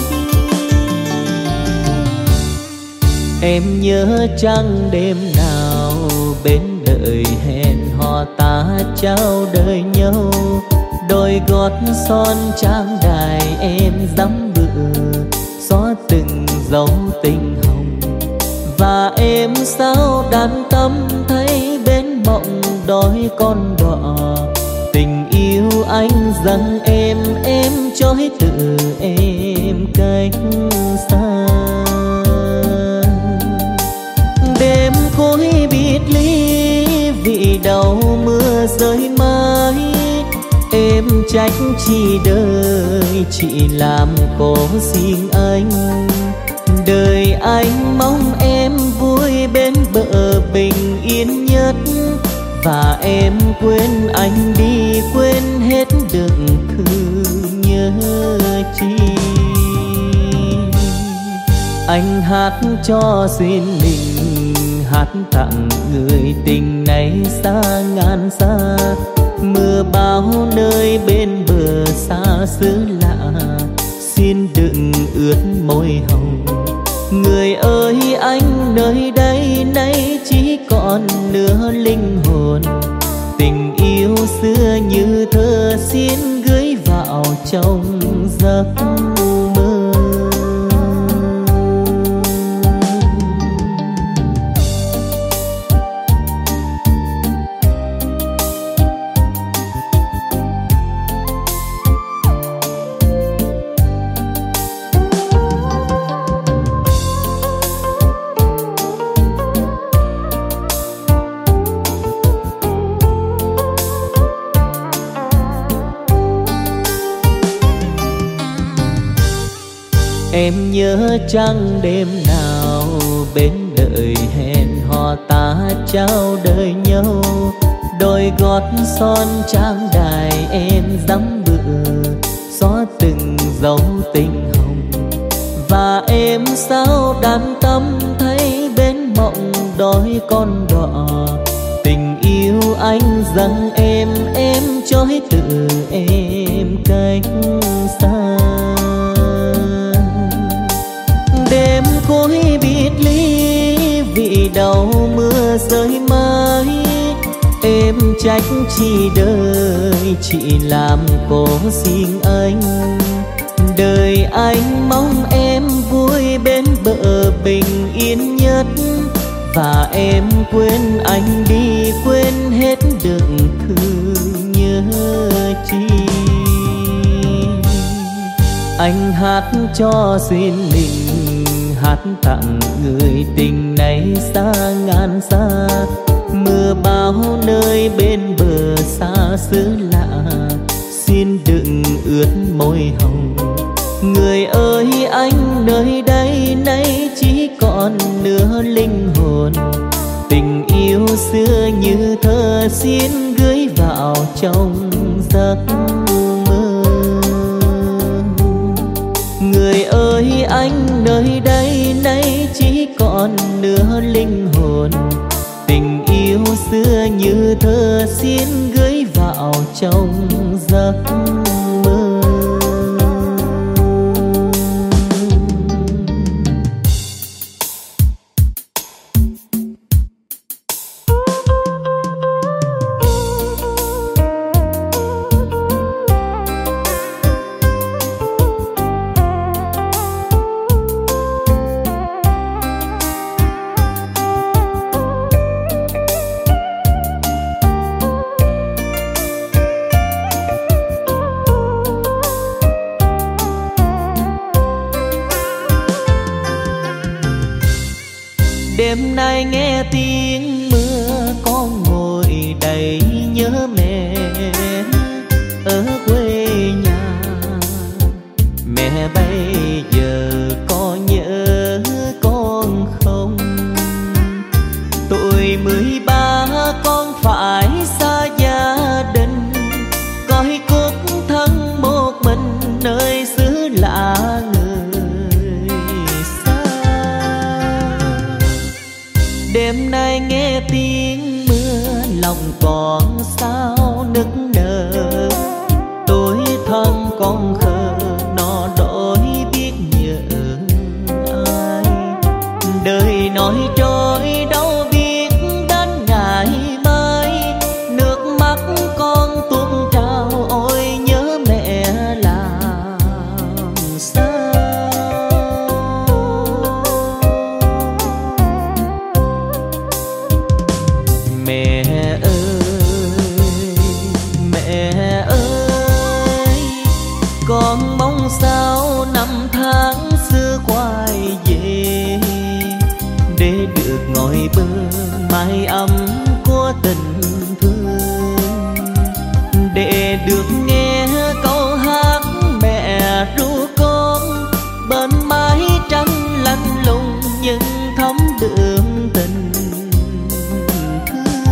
Em nhớ chăng đêm nào bên đời hẹn hò ta trao đời nhau. Đôi gót son trang đài em dám bựa, xóa từng dấu tình hồng. Và em sao đan tâm thấy bên mộng đói con đỏ. Tình yêu anh dâng em trói tự em cách xa. Đêm cuối biệt ly vì đau mưa rơi mãi. Em trách chỉ đời chỉ làm cố xin anh. Đời anh mong em vui bên bờ bình yên nhất. Và em quên anh đi, quên hết đừng thương nhớ chi. Anh hát cho duyên mình, hát tặng người tình này xa ngàn xa. Mưa bão nơi bên bờ xa xứ lạ, xin đừng ướt môi hồng. Người ơi anh nơi đây nay chỉ còn nửa linh hồn. Tình yêu xưa như thơ xin gửi vào trong giấc mơ. Em nhớ chăng đêm nào bên đời hẹn hò ta trao đời nhau, đôi gót son trang đài em dám bựa xóa từng dấu tình hồng. Và em sao đan tâm thấy bên mộng đói con đỏ, tình yêu anh dâng em trói từ em cách xa. Đêm cuối biệt ly vì đau mưa rơi mãi, em trách chi đời chỉ làm cố xin anh. Đời anh mong em vui bên bờ bình yên nhất, và em quên anh đi quên hết đừng thương nhớ chi. Anh hát cho duyên mình, hát tặng người tình này xa ngàn xa. Mưa bão nơi bên bờ xa xứ lạ, xin đừng ướt môi hồng. Người ơi anh nơi đây nay chỉ còn nửa linh hồn, tình yêu xưa như thơ xin gửi vào trong giấc mơ. Người ơi anh nơi đây nay chỉ còn nửa linh hồn, tình yêu xưa như thơ xin gửi vào trong giấc mơ. Đêm nay nghe tiếng mưa con ngồi đầy nhớ mẹ ở quê nhà. Mẹ bây giờ có nhớ con không? Tuổi 13 con phải xa gia đình, coi cuộc thân một mình nơi xứ lạ người xa. Đêm nay nghe tiếng mưa lòng còn sao nức nở, tuổi thân con khờ nó đổi biết nhớ ai. Đời nói trôi đâu biết đến ngày mai, nước mắt con tuôn trào ôi nhớ mẹ làm sao. Mẹ ơi, con mong sao năm tháng xưa quay về, để được ngồi bên mái ấm của tình thương, để được nghe câu hát mẹ ru con bên mái tranh lạnh lùng nhưng thấm đượm tình thương.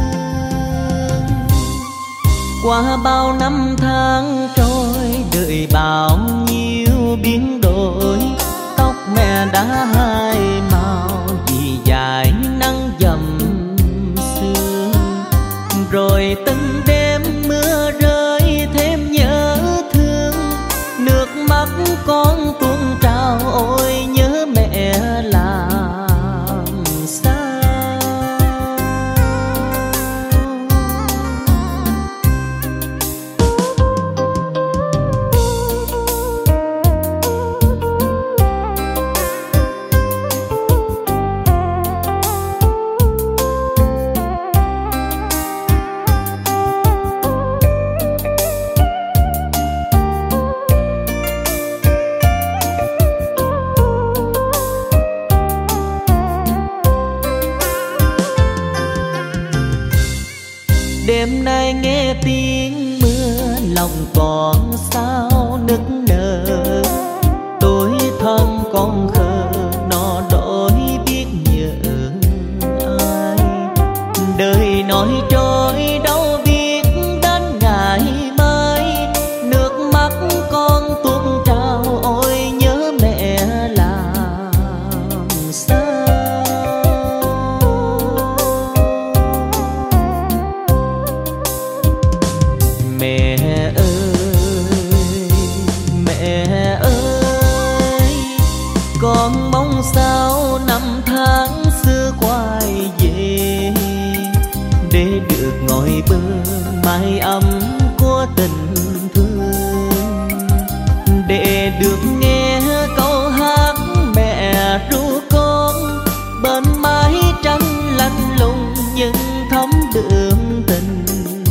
Qua bao năm tháng trôi đời bao nhiêu biến đổi, tóc mẹ đã hai màu vì dài nắng dầm sương. Rồi từng đêm mưa rơi thêm nhớ thương, nước mắt con tuôn trào ôi nhớ mẹ làm sao. Đêm nay nghe tiếng mưa lòng còn sao nức nở, tuổi thân còn được nghe câu hát mẹ ru con bên mái tranh lạnh lùng nhưng thấm đượm tình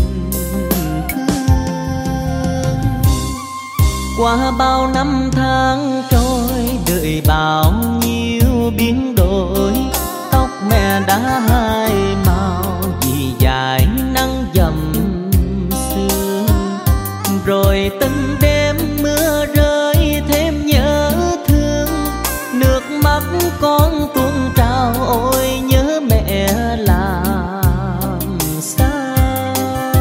thương. Qua bao năm tháng trôi đợi bao nhiêu biến đổi, tóc mẹ đã hai màu vì dài nắng dầm sương. Rồi từng đêm mưa rơi thêm nhớ thương, nước mắt con tuôn trào ôi nhớ mẹ làm sao.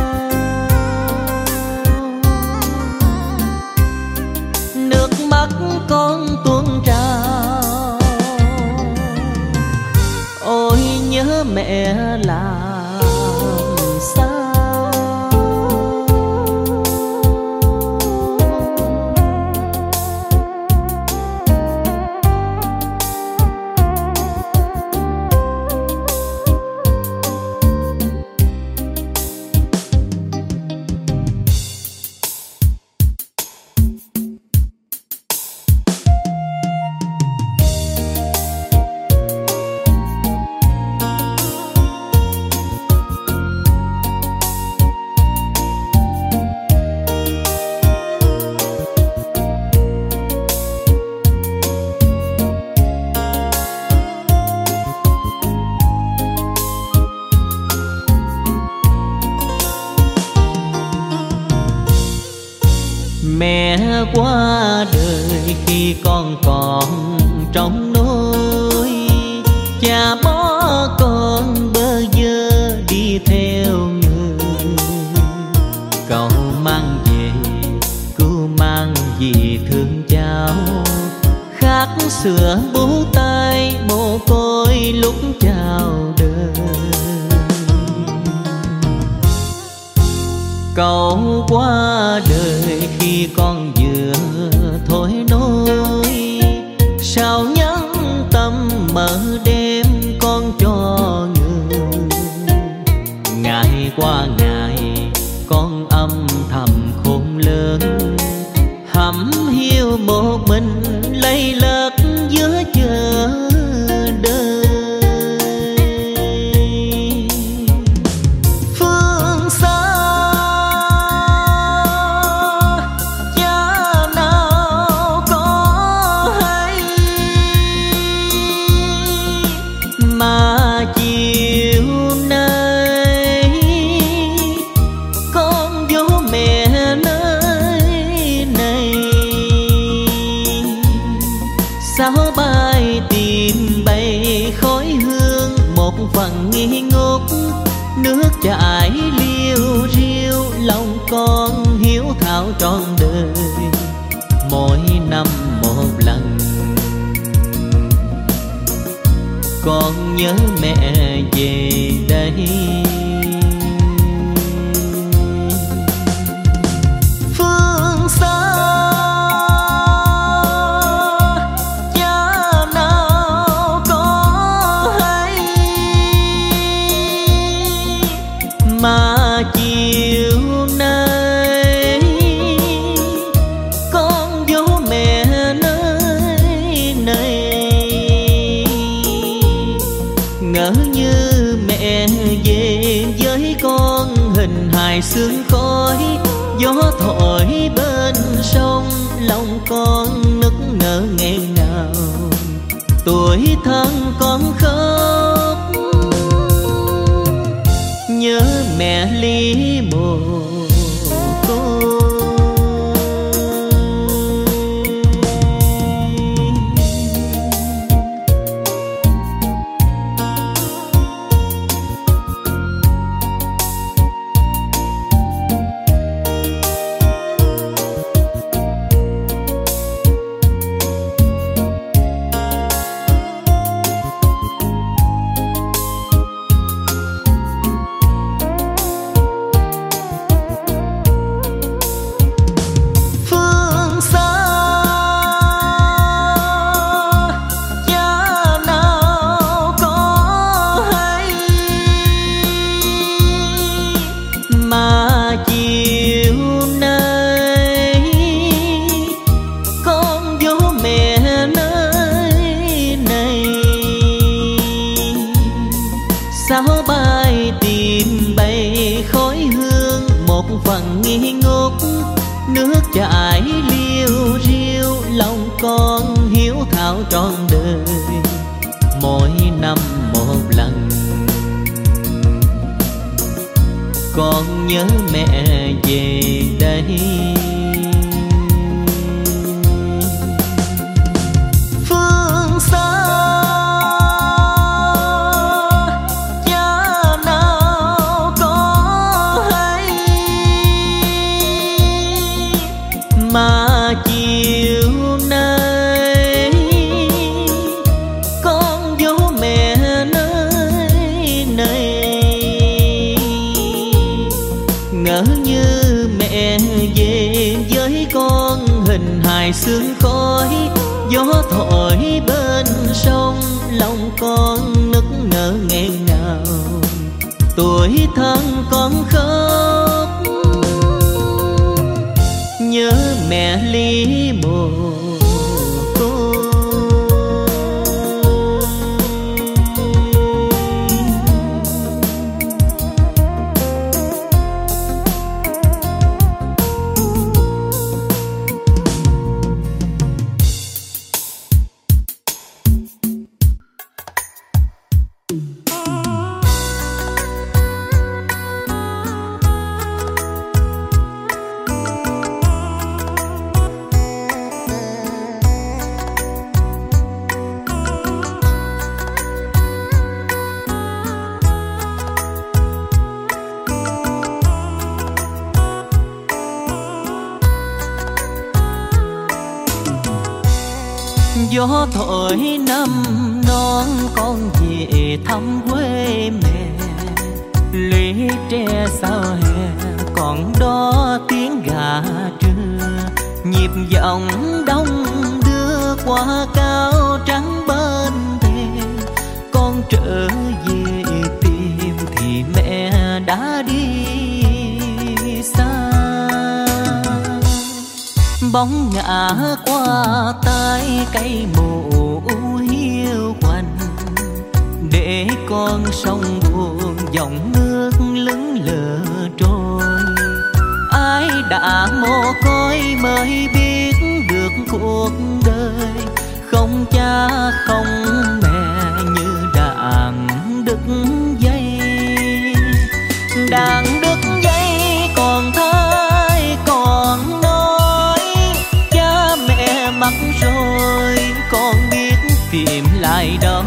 Nước mắt con tuôn trào ôi nhớ mẹ làm sao. Mẹ qua đời khi con còn trong nôi, cha bỏ con bơ vơ đi theo người. Cậu mang về cứu mang gì thương cháu, khát sữa bú tay mồ côi lúc chào đời. Cậu qua đời khi con vừa thôi nôi, sao nhẫn tâm mở đêm con cho người. Ngày qua ngày con âm thầm khôn lớn, hẩm hiu một mình lây lất giữa chờ đời. Phương xa mà chiều nay con vô mẹ nơi này. Sao bay tìm bay khói hương một phần nghi ngút, nước chảy liêu riêu lòng con hiếu thảo trọn đời. Mỗi năm một lần con nhớ mẹ về đây. Phương xa cha nào có hay, mà chiều nay con vô mẹ nơi này. Ngỡ như mẹ về với con hình hài sương khói, gió thổi bên sông lòng con nức nở nghẹn ngào. Tuổi thân con khóc nhớ mẹ ly mồ côi. phần nghi ngút, nước chảy liêu riêu, lòng con hiếu thảo trọn đời, mỗi năm một lần. Con nhớ mẹ về đây. Phương xa cha nào có hay, mà chiều nay con dấu mẹ nơi này. Ngỡ như mẹ về với con, hình hài sương khói, gió thổi bên sông, lòng con nức nở nghẹn ngào, tuổi thân con khóc. Nhớ mẹ ly mồ côi. Gió thổi năm non con về thăm quê mẹ, lũy tre sau hè còn đó tiếng gà trưa, nhịp giọng đông đưa qua cao trắng bên thềm. Con trở về tìm thì mẹ đã đi xa, bóng ngã qua tay cây mù hiu quạnh, để con sông buồn dòng nước lững lờ trôi. Ai đã mồ côi mới biết được cuộc đời, không cha không mẹ như đàn đứt dây. Đàn đứt dây còn thấy còn nói, cha mẹ mất rồi con biết tìm lại đâu.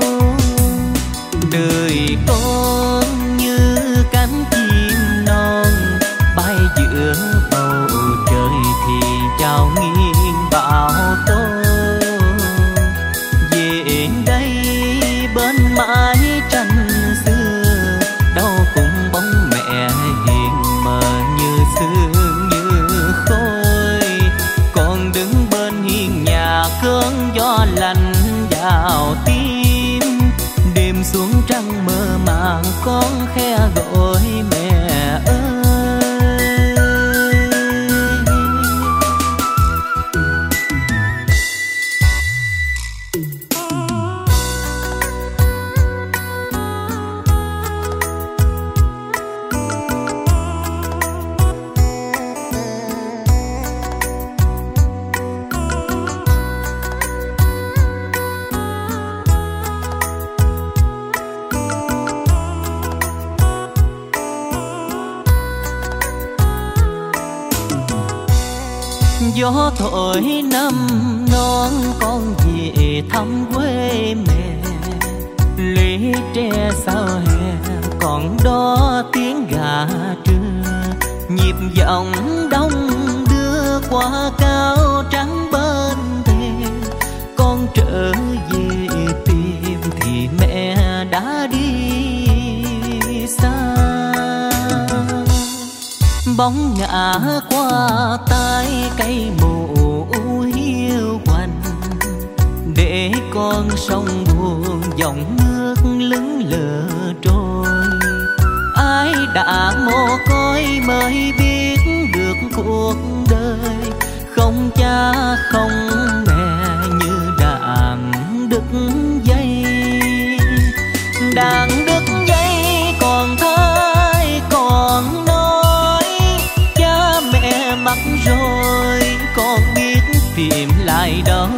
Đời con như cánh chim non bay giữa bầu trời thì trao nghiêng bão tố. Về đây bên mái tranh xưa, đâu cũng bóng mẹ hiền mờ như sương như khói. Con đứng bên hiên nhà cơn gió lạnh vào tim, đêm xuống trăng mơ màng con khe gọi mẹ ơi. Gió thổi năm non con về thăm quê mẹ, lũy tre sau hè còn đó tiếng gà trưa, nhịp giọng đông đưa qua cao trắng bên thềm. Con trở về tìm thì mẹ đã đi xa, bóng ngã qua tay cây mù hiu quạnh, để con sông buồn dòng nước lững lờ trôi. Ai đã mồ côi mới biết được cuộc đời, không cha không mẹ như đàn đứt dây. Đàn đứt dây còn thấy còn nói, tìm lại đâu.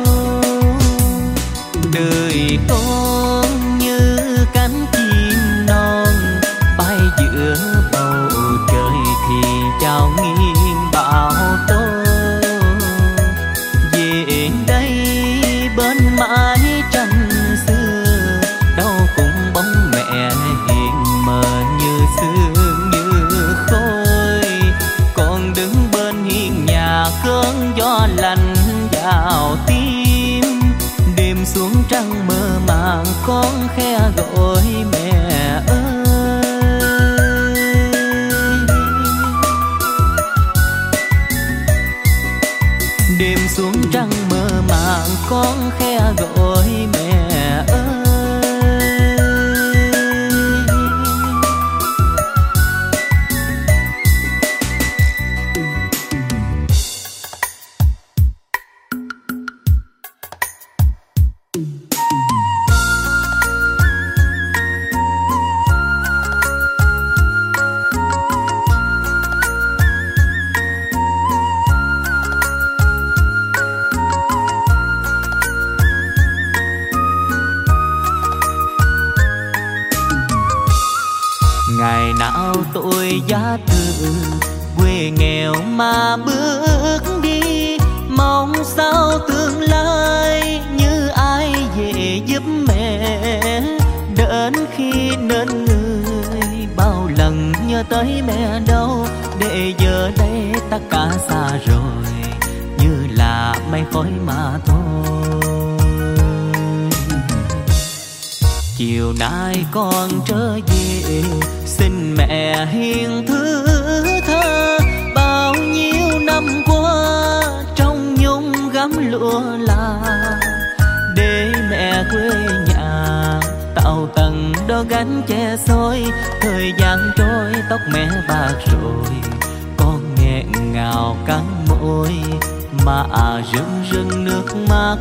Đời con như cánh chim non bay giữa bầu trời thì chào nghiêng bão tố. Về đây bên mái tranh xưa đâu cũng bóng mẹ hiện mờ như sương như khói. Con đứng bên hiên nhà cơn gió lạnh vào tim. Đêm xuống trăng mơ màng con khe gọi mẹ ơi. Đêm xuống trăng mơ màng con khe gọi mẹ ơi. Ngày nào tôi giá từ quê nghèo mà bước đi, mong sao tương lai như ai về giúp mẹ. Đến khi nên người bao lần nhớ tới mẹ đâu, để giờ đây tất cả xa rồi như là mây khói mà thôi. Chiều nay con trở về xin mẹ hiền thứ tha. Bao nhiêu năm qua trong nhung gấm lụa là để mẹ quê nhà tạo tầng đo gánh che xôi. Thời gian trôi tóc mẹ bạc rồi, con nghẹn ngào cắn môi mà rưng rưng nước mắt.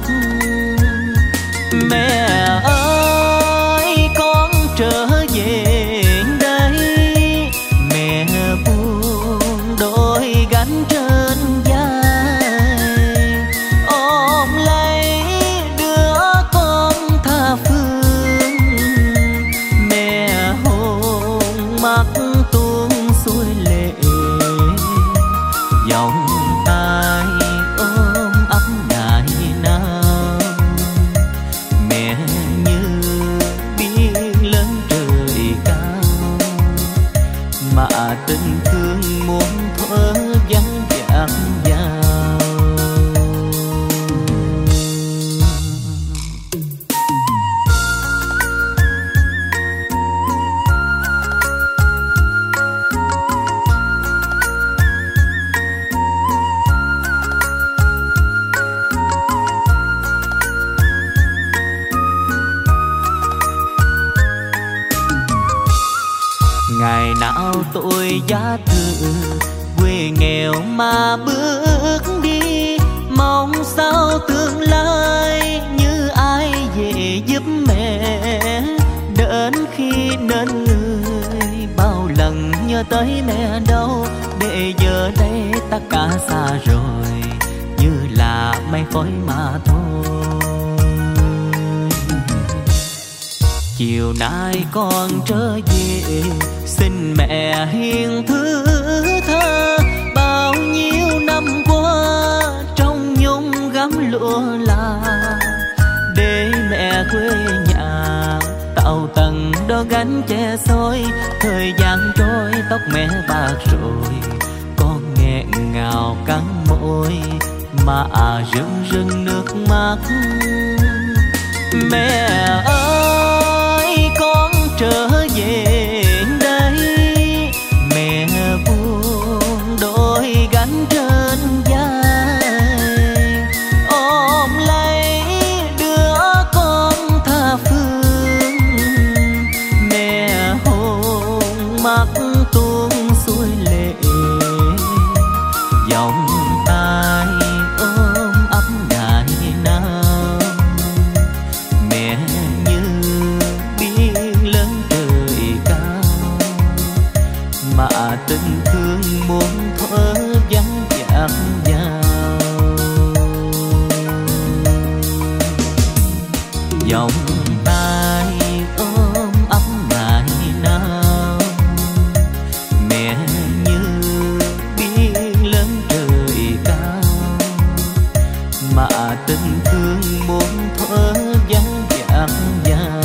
Mẹ ơi con trở về đây, mẹ buông đôi gánh trên vai, ôm lấy đứa con tha phương. Mẹ hôn mắt tuôn xuôi lệ, vòng tay ôm ấp ngày nào. Mẹ như biển lớn trời cao, mà tình thương muốn thở vắng dạt vào. Ngày nào tôi giá từ quê nghèo mà bước đi, mong sao tương lai như ai về giúp mẹ. Đến khi nên người bao lần nhớ tới mẹ đâu, để giờ đây tất cả xa rồi như là mây khói mà thôi. Chiều nay con trở về xin mẹ hiền thứ tha. Bao nhiêu năm qua trong nhung gấm lụa là để mẹ quê nhà tạo tầng đo gánh che xôi. Thời gian trôi tóc mẹ bạc rồi, con nghẹn ngào cắn môi mà rưng rưng nước mắt. Mẹ ơi con trở về đây, mẹ buông đôi gánh trên vai, ôm lấy đứa con tha phương. Mẹ hôn mắt tuôn xuôi lệ, vòng tay ôm ấp ngày nào. Mẹ như tình thương muôn thuở vắng dạt vào.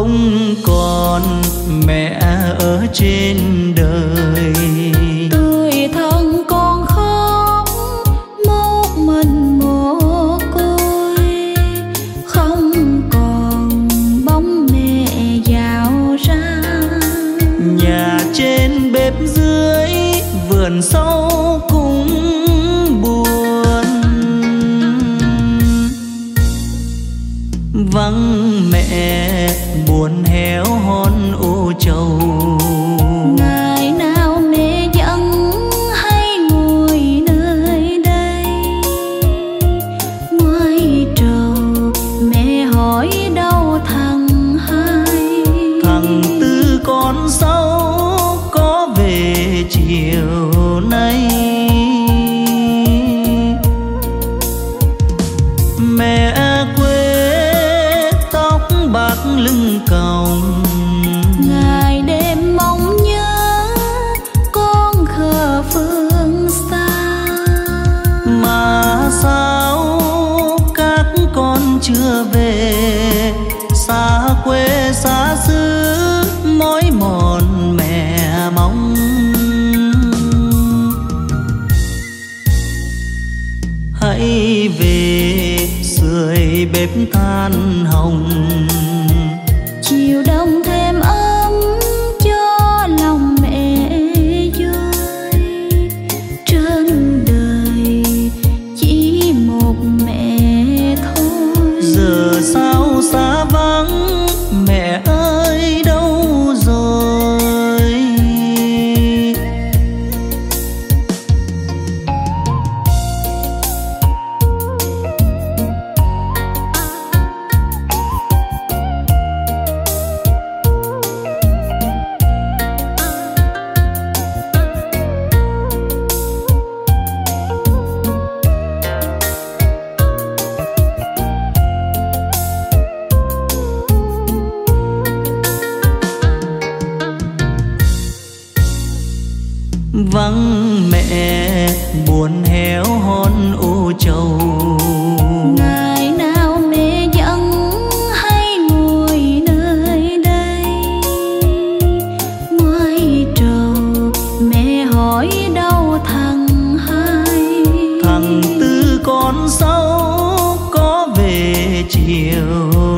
không còn mẹ ở trên đời. Tuổi thân con khóc một mình mồ côi, không còn bóng mẹ dạo ra. Nhà trên bếp dưới vườn sâu cũng buồn, vắng mẹ buồn héo hon ô trầu. Ngày nào mẹ vẫn hay ngồi nơi đây, ngoài trầu mẹ hỏi đâu thằng hai. Thằng Tư con sáu có về chiều nay. Mẹ quê tóc bạc lưng còng, Ngày đêm mong nhớ con khờ phương xa. mà sao các con chưa về, xa quê xa xứ mỏi mòn mẹ mong. Hãy về sưởi bếp than hồng, Chiều đông thêm ấm cho lòng mẹ vui. Trên đời chỉ một mẹ thôi. giờ sao xa vắng mẹ ơi đâu rồi. Vắng mẹ buồn héo hon ô trầu. Ngày nào mẹ vẫn hay ngồi nơi đây, ngoài trầu mẹ hỏi đâu thằng hai. Thằng Tư con sáu có về chiều